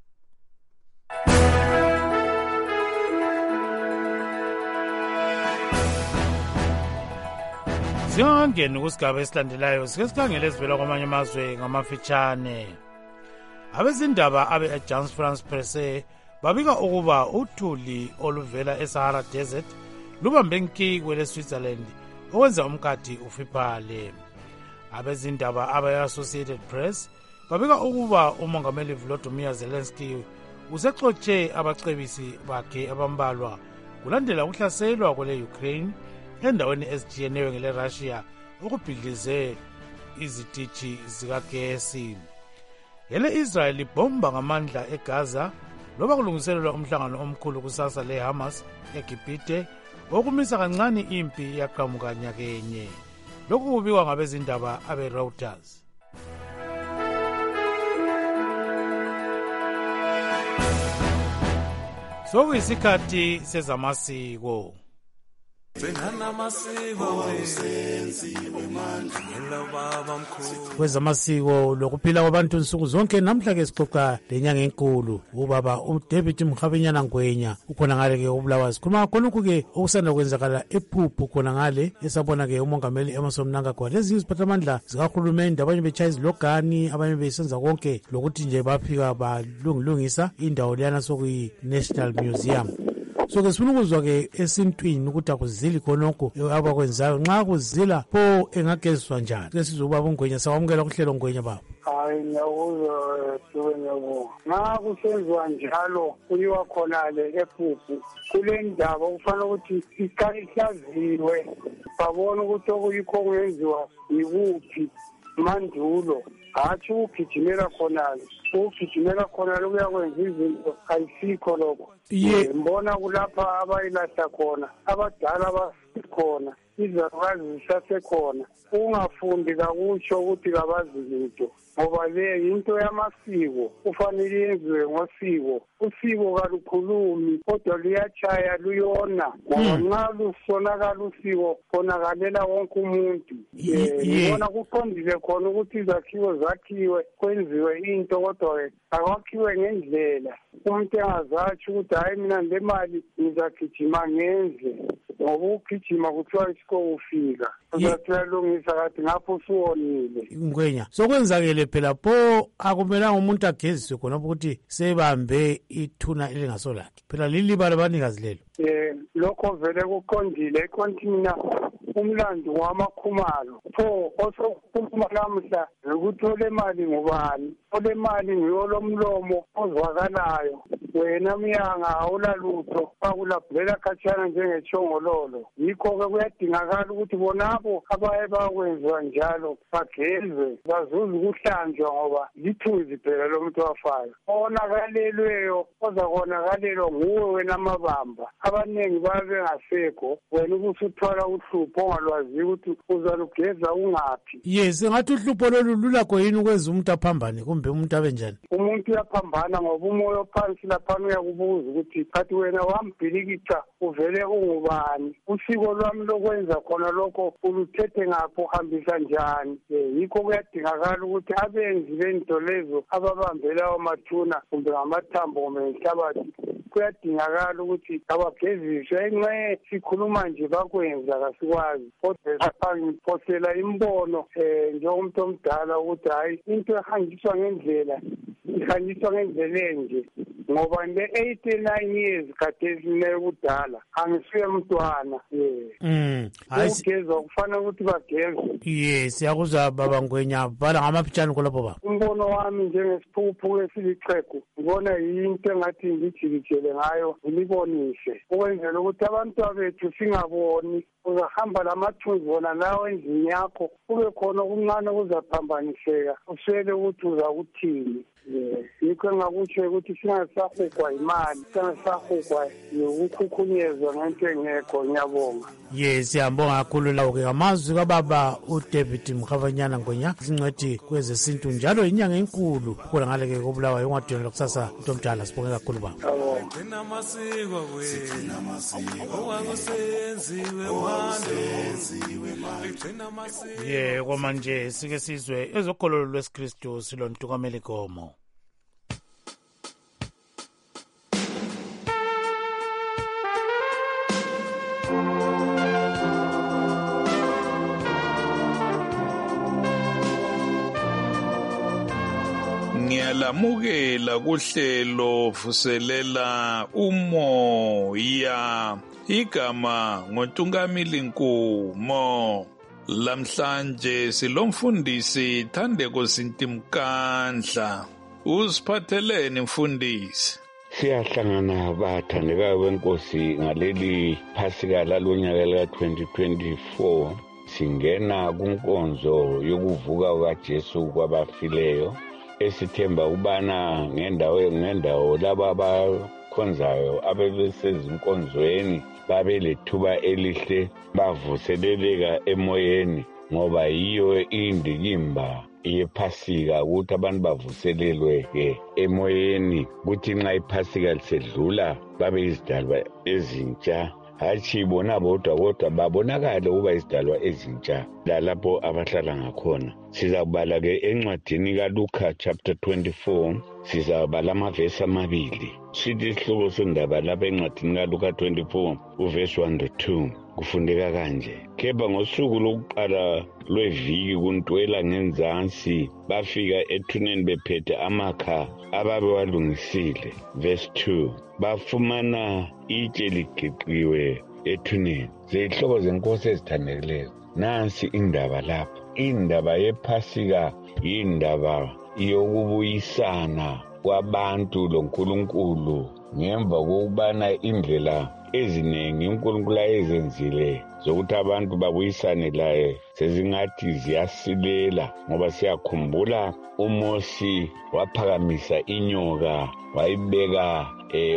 Singangeni kusigaba esilandelayo sike sikhangele esivela kwamanye amazwe ngamafitshane. Abezindaba abe-Agence France Presse babika ukuba uthuli oluvela eSahara Desert lubambe nki kwele-Switzerland okwenza umkhathi ufiphale. Abezindaba abe-Associated Press babika ukuba umongameli Volodymyr Zelensky usexotshe abacebisi bakhe abambalwa kulandela ukuhlaselwa kwele-Ukraine endaweni ezitshiyeneyo ngele-Russia okubhidlize izitishi zikagesi. Ele-Israel ibhomba ngamandla eGaza loba kulungiselelwa umhlangano omkhulu kusasa le-Hamas eGibhite okumisa kancane impi yaqhamuka nyakenye. Lokhu kubikwa ngabezindaba abe-Reuters. Sokuyisikhathi sezamasiko. kwezamasiko lokuphila kwabantu nsuku zonke. Namhla-ke sixoxa lenyanga enkulu ubaba uDavid Mkhavenyana Ngwenya ukhona ngale-ke uBulawayo. Sikhuluma khonokhu-ke okusanda kwenzakala ePhuphu khona ngale esabona-ke umongameli Emmerson Mnangagwa lezinye iziphathamandla zikahulumende, abanye betshaya izilogani, abanye besenza konke lokuthi nje bafika balungilungisa indawo leyana sokuyi-National Museum. So-ke sifuna ukuzwa-ke esintwini ukuthi akuzili khonokho abakwenzayo. Nxa kuzila pho engageziswa njani? Ke sizobaba uNgwenya, sawamukela kuhlelo Ngwenya baba. Hayi, ngiyakuzwa ngiyabonga. Nxa kusenziwa njalo kuyiwa khona-le ePhuphu kule ndaba kufanele ukuthi iqale ihlaziwe babone ukuthi okuyikho kungenziwa yikuphi mandulo, hatshi ukugijimela khonale. Ukugijimela khonale kuyakwenza izinto ayisikho lokho. Mbona kulapha abayilahla khona, abadala basikhona, izalukazi zisasekhona. Ungafundi kakutsho ukuthi kabazi lutho, ngoba le yinto yamasiko kufanele yenziwe ngosiko. Usiko kalukhulumi kodwa luyatshaya luyona, ngoba nxa lusonakala usiko konakalela wonke umuntu. Ngibona kuqondile khona ukuthi izakhiwo zakhiwe kwenziwe into, kodwa-ke akwakhiwe ngendlela umuntu engazatsho ukuthi hayi mina le mali ngizagijima ngenze, ngoba ukugijima kuthiwa isikho ufika uzathelungisa kathi ngapho usuwonile. Ngwenya, sokwenzakele phela pho akumelanga umuntu ageziswe khonapho ukuthi sebambe ithuna elingasolakhe, phela liliba labanikazi lelo. Lokho vele kuqondile ekontina umlando wamakhumalo pho osokhuluma namhla ukuthi ole mali ngubani, ole mali ngiyolomlomo ozwakalayo, wena myanga awulalutho bakulabhela khatshana njengechongololo. Yikho-ke kuyadingakala ukuthi bonabo abaye bakwenziwa njalo bagezwe bazuze ukuhlanjwa, ngoba lithuzi phela lomuntu wafayo. Onakalelweyo ozakonakalelwa nguwe wena amabamba. Abanengi babe bengasekho, wena ubusuthwala uhlupho ongalwazi ukuthi uzalugeza ungaphi. Yes, ngathi uhlupho lolu lulakho yini ukwenza umuntu aphambane kumbe umuntu abe njani? Umuntu uyaphambana ngoba umoya phansi laphana uyakubuza ukuthi kathi wena wambhilikica uvele ungubani, usiko lwami lokwenza khona lokho uluthethe ngapho uhambisa njani. Yikho kuyadingakala ukuthi abenzi bento lezo ababambela amathuna kumbe ngamathambo kumbe ngehlabathi kuyadingakala ukuthi abageziswe. Enxe sikhuluma nje bakwenza kasikwazi, kodwa ngiphosela imbono njengomuntu omdala ukuthi hayi into ehanjiswa ngendlela ihanjiswa ngendlela enje, ngoba le 89 years kade ezineyo kudala angisuye mntwana. Ukugezwa kufanele ukuthi bagezwe. Yes, siyakuzwa baba Ngwenya, bhala ngamaphitshana kulapho baba. Umbono wami njengesiphuphu esiliqhegu ngibona yinto engathi ngijikijele ngayo ngilibonise ukwenzela ukuthi abantu bethu singaboni. Uzahamba lamathunzi wona lawo endlini yakho kube khona okuncane kuzaphambaniseka uswele ukuthi uzakuthini. Yikho engakutsho ukuthi singasahugwa imali, singasahugwa ukukhukhunyezo ngento engekho. Ngiyabonga. Yes, siyambonga kakhulu lawo-ke ngamazwi kababa uDavid Mkhavenyana Ngwenya, zincwethi kwezesintu njalo inyanga enkulu khona ngale-ke koBulawayo. Ungadinela kusasa umuntu omdala, sibonge kakhulu baba. Kwamanje sike sizwe ezokhololo lwesikristu silontukameli Gomo. Ngiyalamukela kuhlelo vuselela umoya, igama ngoNtungamili Nkumo. Lamhlanje silomfundisi Thandeko Sintimkandla. Usiphatheleni mfundisi? Siyahlangana bathandekayo benkosi ngaleli Phasika lalonyaka lika-2024. Singena kunkonzo yokuvuka kukaJesu kwabafileyo, esithemba ubana ngendawo laba abakhonzayo abebesezinkonzweni babe lethuba elihle bavuseleleka emoyeni, ngoba yiyo indikimba yePhasika ukuthi abantu bavuselelwe emoyeni, kuthi nxa iPhasika lisedlula babe izidalwa ezintsha hatshi bona bodwa kodwa babonakale ukuba izidalwa ezintsha lalapho abahlala ngakhona. Sizabala-ke encwadini kaLuka chapter 24, sizabala amavesi amabili. Sithi isihloko sendaba lapha encwadini kaLuka 24 uvesi 1-2 kufundeka kanje: kepha ngosuku lokuqala lweviki kuntwela ngenzansi bafika ethuneni bephethe amakha ababewalungisile. Verse 2, bafumana itshe ligiqiwe ethuneni. Zeyihlobo zenkosi ezithandekileyo, nansi indaba lapha. Indaba yephasika yindaba yokubuyisana kwabantu loNkulunkulu ngemva kokubana indlela eziningi uNkulunkulu ayezenzile zokuthi abantu babuyisane laye sezingathi ziyasilela, ngoba siyakhumbula uMosi waphakamisa inyoka wayibeka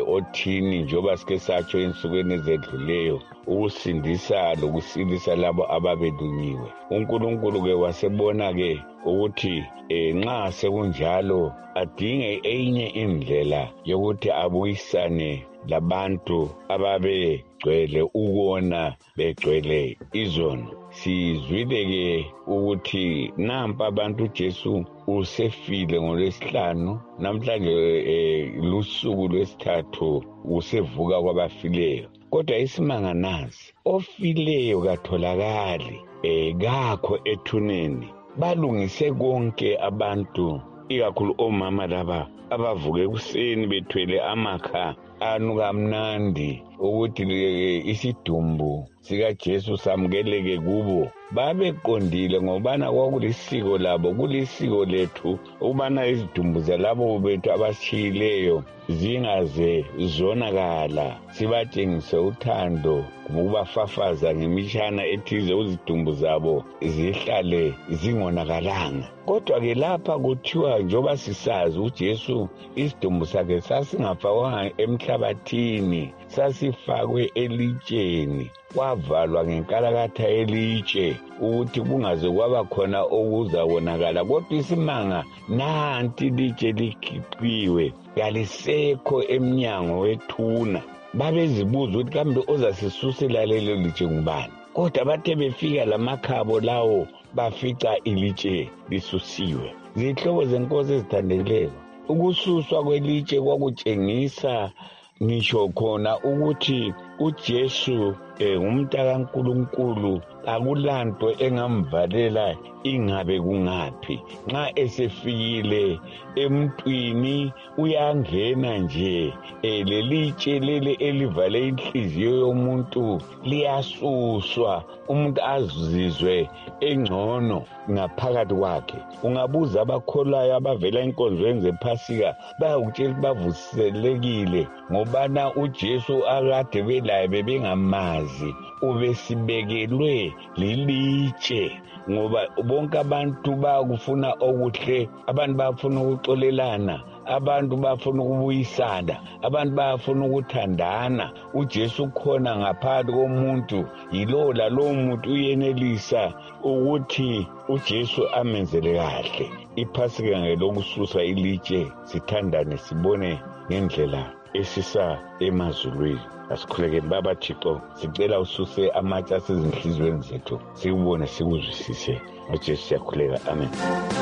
othini njengoba sike satsho ensukwini ezedluleyo ukusindisa lokusilisa labo ababelunyiwe. uNkulunkulu-ke wasebona-ke ukuthi nxa sekunjalo adinge enye indlela yokuthi abuyisane labantu ababegcwele ukona begcwele izono. Sizwile-ke ukuthi nampa abantu uJesu usefile ngoLwesihlanu, namhlanje lusuku lwesithathu usevuka kwabafileyo. Kodwa isimanga nansi, ofileyo katholakali kakho ethuneni. Balungise konke abantu, ikakhulu omama laba abavuke ekuseni bethwele amakha anuka mnandi ukuthi isidumbu sikaJesu samukeleke kubo. Babeqondile ngobana kwakulisiko labo, kulisiko lethu ukubana izidumbu zalabo bethu abashiyileyo zingaze zonakala. Sibatshengise uthando ngokubafafaza ngemishana ethize uzidumbu zabo zihlale zingonakalanga. Kodwa-ke lapha kuthiwa njengoba sisazi uJesu isidumbu sakhe sasingafakwa emhlabathini, sasifakwe elitsheni, kwavalwa ngenkalakatha elitshe ukuthi kungaze kwaba khona okuzabonakala. Kodwa isimanga nanti ilitshe ligiqiwe, kalisekho emnyango wethuna. Babezibuza ukuthi kambe ozasisusela lelo litshe ngubani? Kodwa bathe befika lamakhabo lawo bafica ilitshe lisusiwe. Zihlobo zenkosi ezithandekileyo, ukususwa kwelitshe kwakutshengisa ngisho khona ukuthi uJesu ngumntakaNkulunkulu, akulanto engamvalela ingabe kungaphi. Nxa esefikile emntwini uyangena nje, lelitshe lele elivale inhliziyo yomuntu liyasuswa, umuntu azizwe engcono ngaphakathi kwakhe. Ungabuza abakholwayo abavela enkonzweni zephasika bayakutshela ukuthi bavuselekile ngobana uJesu akade belaye bebengamazi, ubesibekelwe lilitshe. Ngoba bonke abantu bayakufuna okuhle, abantu bayafuna ukuxolelana, abantu bafuna ukubuyisana, abantu bayafuna ukuthandana. uJesu khona ngaphakathi komuntu, yilowo lalowo muntu uyenelisa ukuthi uJesu amenzele kahle. Iphasika ngelokususa ilitshe, sithandane, sibone ngendlela esisa emazulwini. Asikhulekeni Baba Thixo, sicela ususe amatshe asezinhliziyweni zethu, sikubone sikuzwisise. ngoJesu siyakhuleka, amen.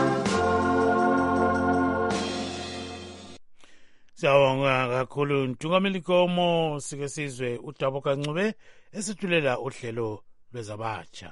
Siyabonga kakhulu Ntungameli Komo. Sike sizwe uDabo Kancube esithulela uhlelo lwezabatsha.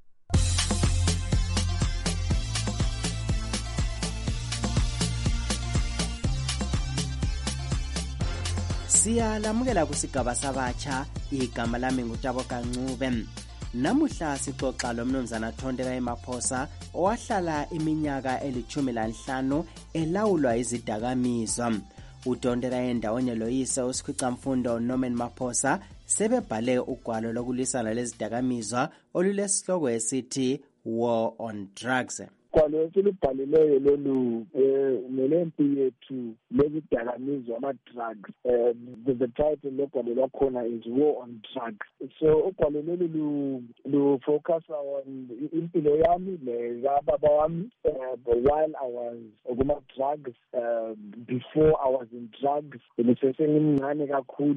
Siyalamukela kusigaba sabatsha. Igama lami nguDabo Kancube. Namuhla sixoxa lomnumzana Thondeka Maphosa owahlala iminyaka 15 elawulwa izidakamizwa. uDondera endaweni loyise uSikhwicamfundo Norman Maphosa sebebhale ugwalo lokulwisana lezidakamizwa olulesihloko esithi War on Drugs. Kwalo esilibhalileyo lolu nelempi yethu lezidakamizwa ama-drugs. The title logwalo lwakhona is War on Drugs. So ugwalo lolu lu-focus on impilo yami lekababa wami while I was kuma-drugs, before I was in drugs. Ngisesengimncane kakhulu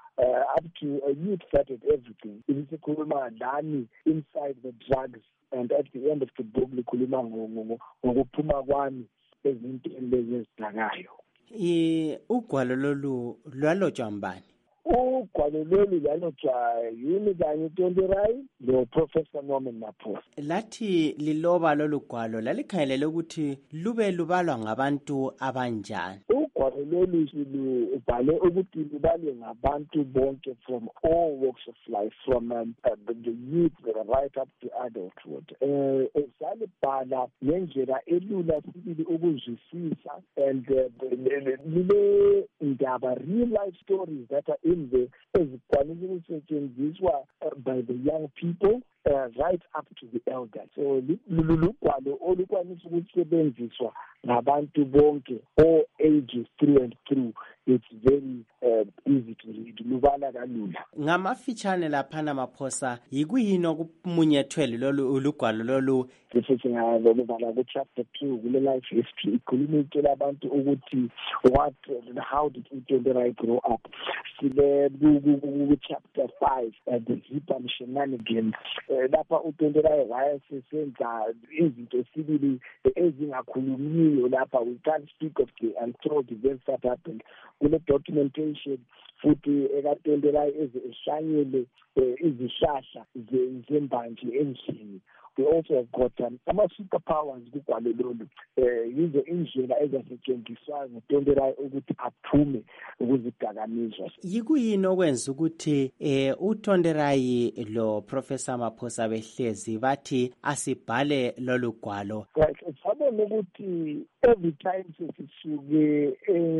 up to a youth started everything. Ibisikhuluma lani inside the drugs, and at the end of the book likhuluma ngokuphuma kwami ezintweni lezi ezidakayo. Ugwalo lolu lwalotshwa mbani? Ugwalo lolu lwalotshwa yini kanye uTonderai lo Professor Norman Maphosa. Lathi liloba lolu gwalo lalikhangelele ukuthi lube lubalwa ngabantu abanjani? Ugwalo lolu lubhale ukuthi lubalwe ngabantu bonke from all walks of life, from the youth right up to adulthood. Esalibhala ngendlela elula sibili ukuzwisisa, and lile ndaba real life stories that are in there ezikwanisa ukusetshenziswa by the young people right up to the elders. So lugwalo olukwanisa ukusebenziswa ngabantu bonke, all ages through and through. It's very easy to read. Lubala kalula. Ngamafitshane laphana Maphosa, yikuyini okumunyethwele lolu lugwalo lolu? Ngibala ku chapter 2 kule life history ikhuluma itshela abantu ukuthi how did uTonderai grow up. Sile ku chapter 5 the Zipper shenanigans. Lapha uTonderai wayesenza izinto esibili ezingakhulumiyo lapha. We can't speak of the untold events that happened. Kule documentation futhi ekaTonderai ezihlanyele izihlahla zembanje endlini. We also have got ama-superpowers kugwalo lolu. Yizo indlela ezasetshenziswa nguTonderai ukuthi aphume ukuzidakamizwa. Yikuyini okwenza ukuthi uTonderai lo Professor Maphosa behlezi bathi asibhale lolu gwalo? Sabona ukuthi every time sesisuke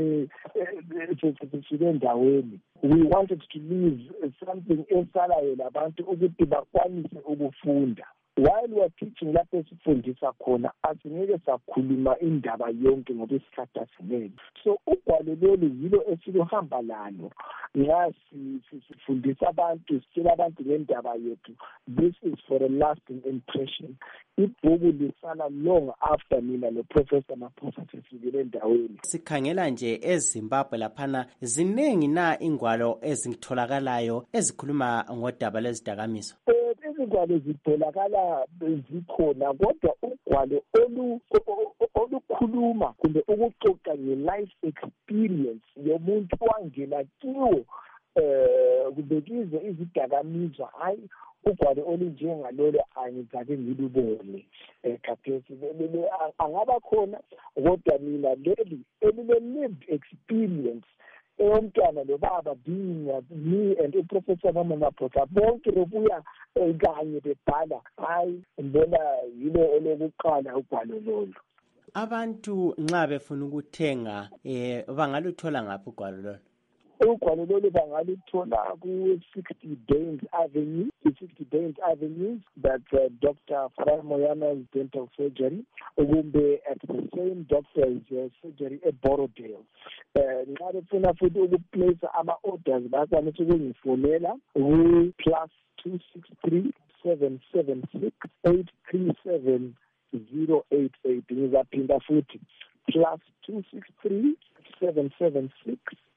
endaweni, we wanted to leave something esalayo labantu ukuthi bakwanise ukufunda. While we are teaching lapho esifundisa khona, asingeke sakhuluma indaba yonke ngoba isikhathi asinele. So ugwalo lolu yilo esiluhamba lalo nxa sifundisa abantu, sitshela abantu ngendaba yethu. This is for a lasting impression. Ibhuku lisala long after mina lo Professor Maphosa sefikele endaweni. Sikhangela nje eZimbabwe laphana ziningi na ingwalo ezitholakalayo ezikhuluma ngodaba lwezidakamizwa? Izingwalo zitholakala zikhona, kodwa ugwalo olukhuluma kumbe ukuxoxa nge-life experience yomuntu wangena kiwo kubekize izidakamizwa, hayi ugwalo olunjengalolo angizake ngilubone khathesi. Angaba khona, kodwa mina leli elile-lived experience eyomntwana lobaba being me and uProfessor Norman Maphosa bonke bebuya kanye bebhala, hayi mbona yilo olokuqala ugwalo lolu. Abantu nxa befuna ukuthenga bangaluthola ngaphi ugwalo lolu? Ugwalo lolu bangaluthola ku-60 Baines Avenue, i-60 Baines Avenue, that's Dr. Farai Moyana's dental surgery, kumbe at the same doctor's surgery eBorodale. Nxa befuna futhi ukuplace ama-orders bakwanisa ukungifonela ku-plus 263 776 837 088. Ngizaphinda futhi plus 263 776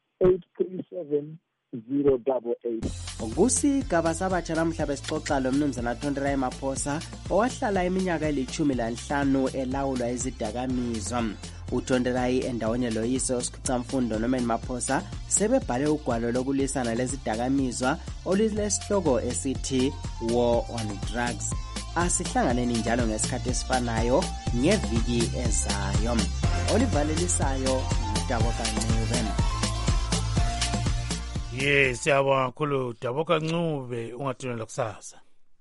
837-088. Kusigaba sabatsha namhla besixoxa lo mnumzana Tonderai Maphosa owahlala iminyaka eli-15 elawulwa izidakamizwa. uTonderai endawonye loyise uSikhicamfundo Norman Maphosa sebebhale ugwalo lokulwisana lezidakamizwa olulesihloko esithi War on Drugs. Asihlanganeni njalo ngesikhathi esifanayo ngeviki ezayo. Olivalelisayo Daboka Ncube. Yes, siyabonga kakhulu Daboka Ncube, ungathunela kusasa.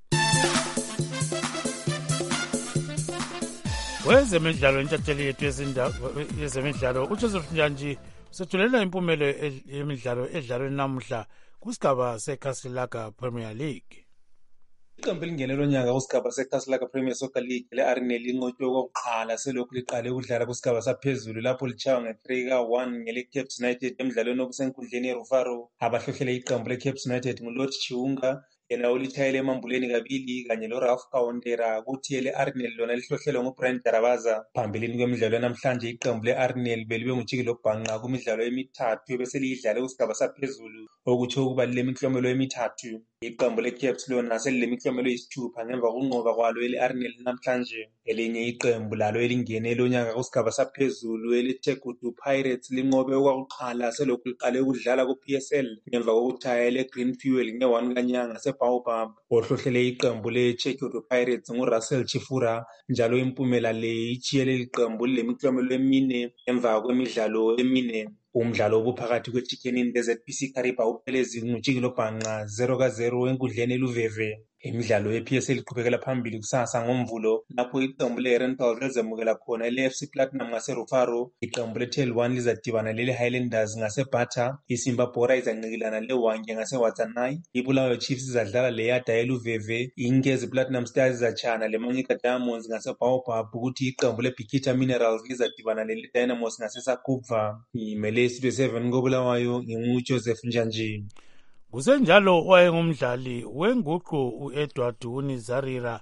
Wezemidlalo intatheli yethu yezemidlalo uJoseph Njanji usethulela impumelo yemidlalo edlalwe namuhla kusigaba seKhasilaga Premier League. Iqembu elingenelo nyaka kusigaba seKhasilaga Premier Soccer League le-Arenal inqotywe okokuqala selokhu liqale ukudlala kusigaba saphezulu lapho litshaywa nge-3-1 ngele-Cape United emidlalweni okusenkundleni yeRufaro. Abahlohlele iqembu le-Cape United nguLord Chiunga, yena ulithayele emambuleni kabili kanye loRalph Kawondera, kuthi ele-Arsenal lona lihlohlelwe nguBrent Darabaza. Phambilini kwemidlalo yanamhlanje iqembu le-Arsenal belibe ngujikelo bhanqa kumidlalo emithathu ebeseliyidlale kusigaba saphezulu, okutsho ukuba lilemiklomelo emithathu. Iqembu le-Caps lona selilemiklomelo eyisithupha ngemva kokunqoba kwalo ele-Arsenal namhlanje. Elinye iqembu lalo elingene lonyaka kusigaba saphezulu ele-Tegudu Pirates linqobe okwakuqala selokhu liqale ukudlala ku-PSL ngemva kokuthaya ele-Green Fuel nge-1 kanyanga seBaobab. Ohlohlele iqembu le-Tegudu Pirates nguRussell Chifura, njalo impumela le ichiyele leli qembu lilemiklomelo emine emva kwemidlalo emine. Umdlalo obuphakathi kweChicken le-ZPC Kariba uphelezi ngujikelo bhanqa 0-0 enkundleni eLuveve. Imidlalo ye-PSL iqhubekela phambili kusasa ngoMvulo lapho iqembu le-Rental lizemukela khona ile-FC Platinum ngaseRufaro. Iqembu le-Tel1 lizadibana lele-Highlanders ngaseBata. iSimba Bora izanqikilana le-Hwange ngaseWatsanai. iBulawayo Chiefs izadlala le-Yada eLuveve. iNkezi Platinum Stars izatshana le-Manyika Diamonds ngaseBaobab, ukuthi iqembu le-Bikita Minerals lizadibana lele-Dynamos ngaseSakubva. Imele Studio 7 koBulawayo nginguJoseph Njanji. Kusenjalo wayengumdlali wenguqu u-Edward Unizarira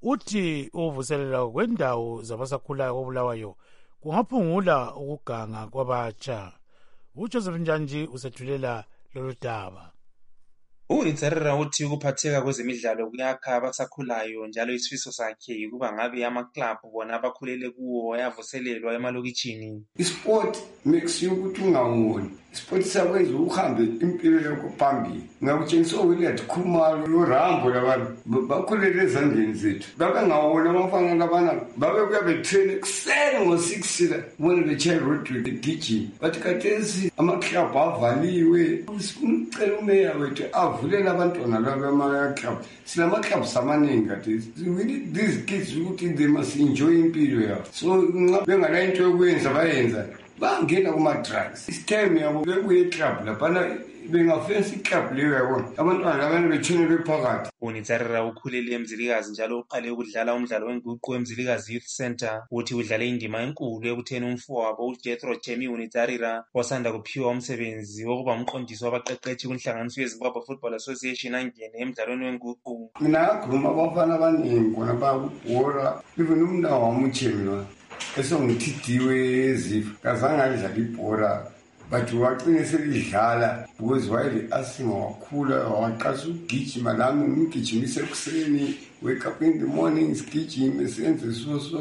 uthi uvuselela kwendawo zabasakhulayo koBulawayo kungaphungula ukuganga kwabatsha. uJoseph Njanji usethulela lolu daba. UNizarira uthi ukuphatheka kwezemidlalo kuyakha abasakhulayo, njalo isifiso sakhe ukuba ngabe amaklabhu bona abakhulele kuwo ayavuselelwa emalokitshini. Isport makes you ukuthi ungawoni. Isport sakwenza uhambe impilo yakho phambili. Ngakutshengisa uWilliard Khumalo noRambo labantu bakhulele ezandleni zethu. Babengawona abafana labana babebuya betrain ekuseni ngo-6 la bona bechild road begijima. Bathi khathesi amaklabhu avaliwe. Umcela umeya wethu avulela abantwana laba ama-club. Sinama-clubs amaningi khathesi. We need these kids ukuthi they must enjoy impilo yabo. So bengala into yokwenza bayenza bangena kuma-drugs. Isitime yabo bebuye eclub laphana bengafensa iclub leyo yabona abantwana labana betshonelwe phakathi. UNizarira ukhulele eMzilikazi njalo uqale ukudlala umdlalo wenguqu eMzilikazi Youth Center. Uthi udlale indima enkulu ekutheni umfowabo uJethro Chemi UNizarira wasanda kuphiwa umsebenzi wokuba umqondisi wabaqeqeshi kwinhlanganiso yeZimbabwe Football Association angene emdlalweni wenguqu. Mina ngakhuluma abafana abaningi khona bakubhora even umnawo wami uChemi lo esongithidiwe ezifo kazange adlala ibhora but waqine selidlala because wayele-asima wakhula waqasa ukugijima lami ngimgijimise ekuseni, wake up in the morning sigijime senze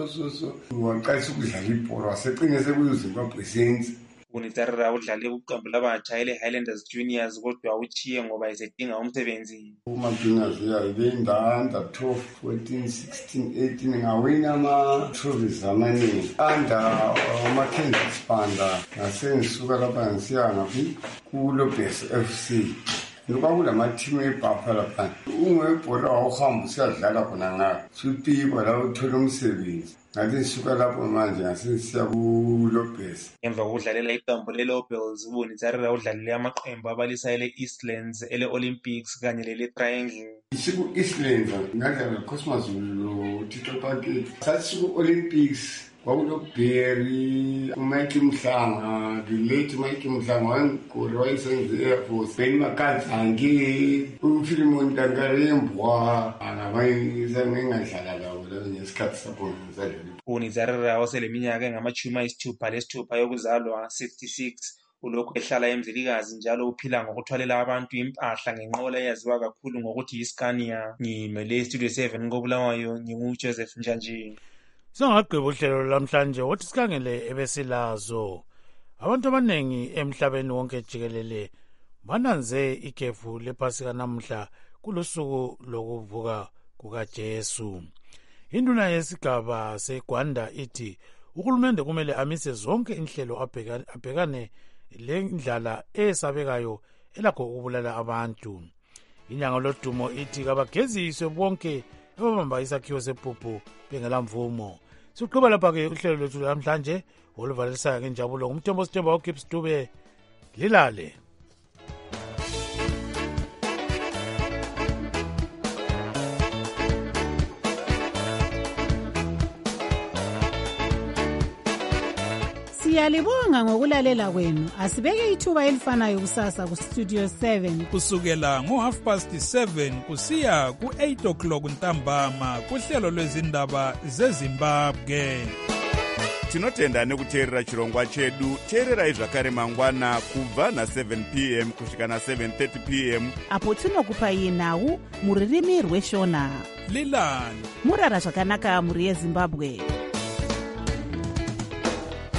so waqasa ukudlala ibhora waseqine sekuyiZimbabwe senze. UNizarira udlale kuqembu labatsha ele-Highlanders Juniors kodwa uchiye ngoba esedinga umsebenzi. Uma-juniors beyinda-under 12, 14, 16, 18 ngawina ama-trophies amaningi under ama-Kansas Panda. Ngasengisuka lapha ngisiya ngaphi ku-Lobes FC kwakulama-team ebhapha lapha. Ungwebhola wawuhamba usiyadlala khona ngayo supiba la uthole umsebenzi. Ngathi ngisuka lapho manje ngasengisiya ku-Lobes. Emva kokudlalela iqembu le-Lobels, uNizarira udlalele amaqembu abalisa ele-Eastlands, ele-Olympics kanye lele-Triangle. Siku-Eastlands ngadlala Cosmos lo-Tito Paketi. Sathi siku-Olympics kwakuloBerry, uMike Mhlanga, the late Mike Mhlanga wangigore wayesenze e-Air Force. Ben Makadzange, uPhilimon Dangarembwa nabanye sengingadlala lawo ngesikhathi sapho ngizadlala. UNizarira oseleminyaka engama-36 yokuzalwa 66 ulokhu ehlala eMzilikazi njalo uphila ngokuthwalela abantu impahla ngenqola eyaziwa kakhulu ngokuthi yiScania. Ngimele Studio 7 koBulawayo nginguJoseph Njanji. Singagqiba uhlelo lamhlanje wothi sikhangele ebesilazo. Abantu abaningi emhlabeni wonke jikelele bananze ikhefu lePhasika namhla kulusuku lokuvuka kukaJesu. Induna yesigaba seGwanda ithi uhulumende kumele amise zonke inhlelo abhekane lendlala esabekayo elakho ukubulala abantu. Inyanga lodumo ithi kabageziswe bonke ababamba isakhiwo sephuphu bengela mvumo. Siqhubeka lapha-ke uhlelo lwethu namhlanje oluvalisayo ngenjabulo ngumthombo Sithemba uGibbs Dube. Lilale. Siyalibonga ngokulalela kwenu. Asibeke ithuba elifanayo kusasa kuStudio 7 kusukela ngo7:30 kusiya ku8 ntambama kuhlelo lwezindaba zeZimbabwe. Tinotenda nekuteerera chirongwa chedu. Teererai zvakare mangwana kubva na7 p.m. kusvika na7:30 p.m. apo tinokupai nhau mururimi rweshona. Lilani murara zvakanaka muri yeZimbabwe.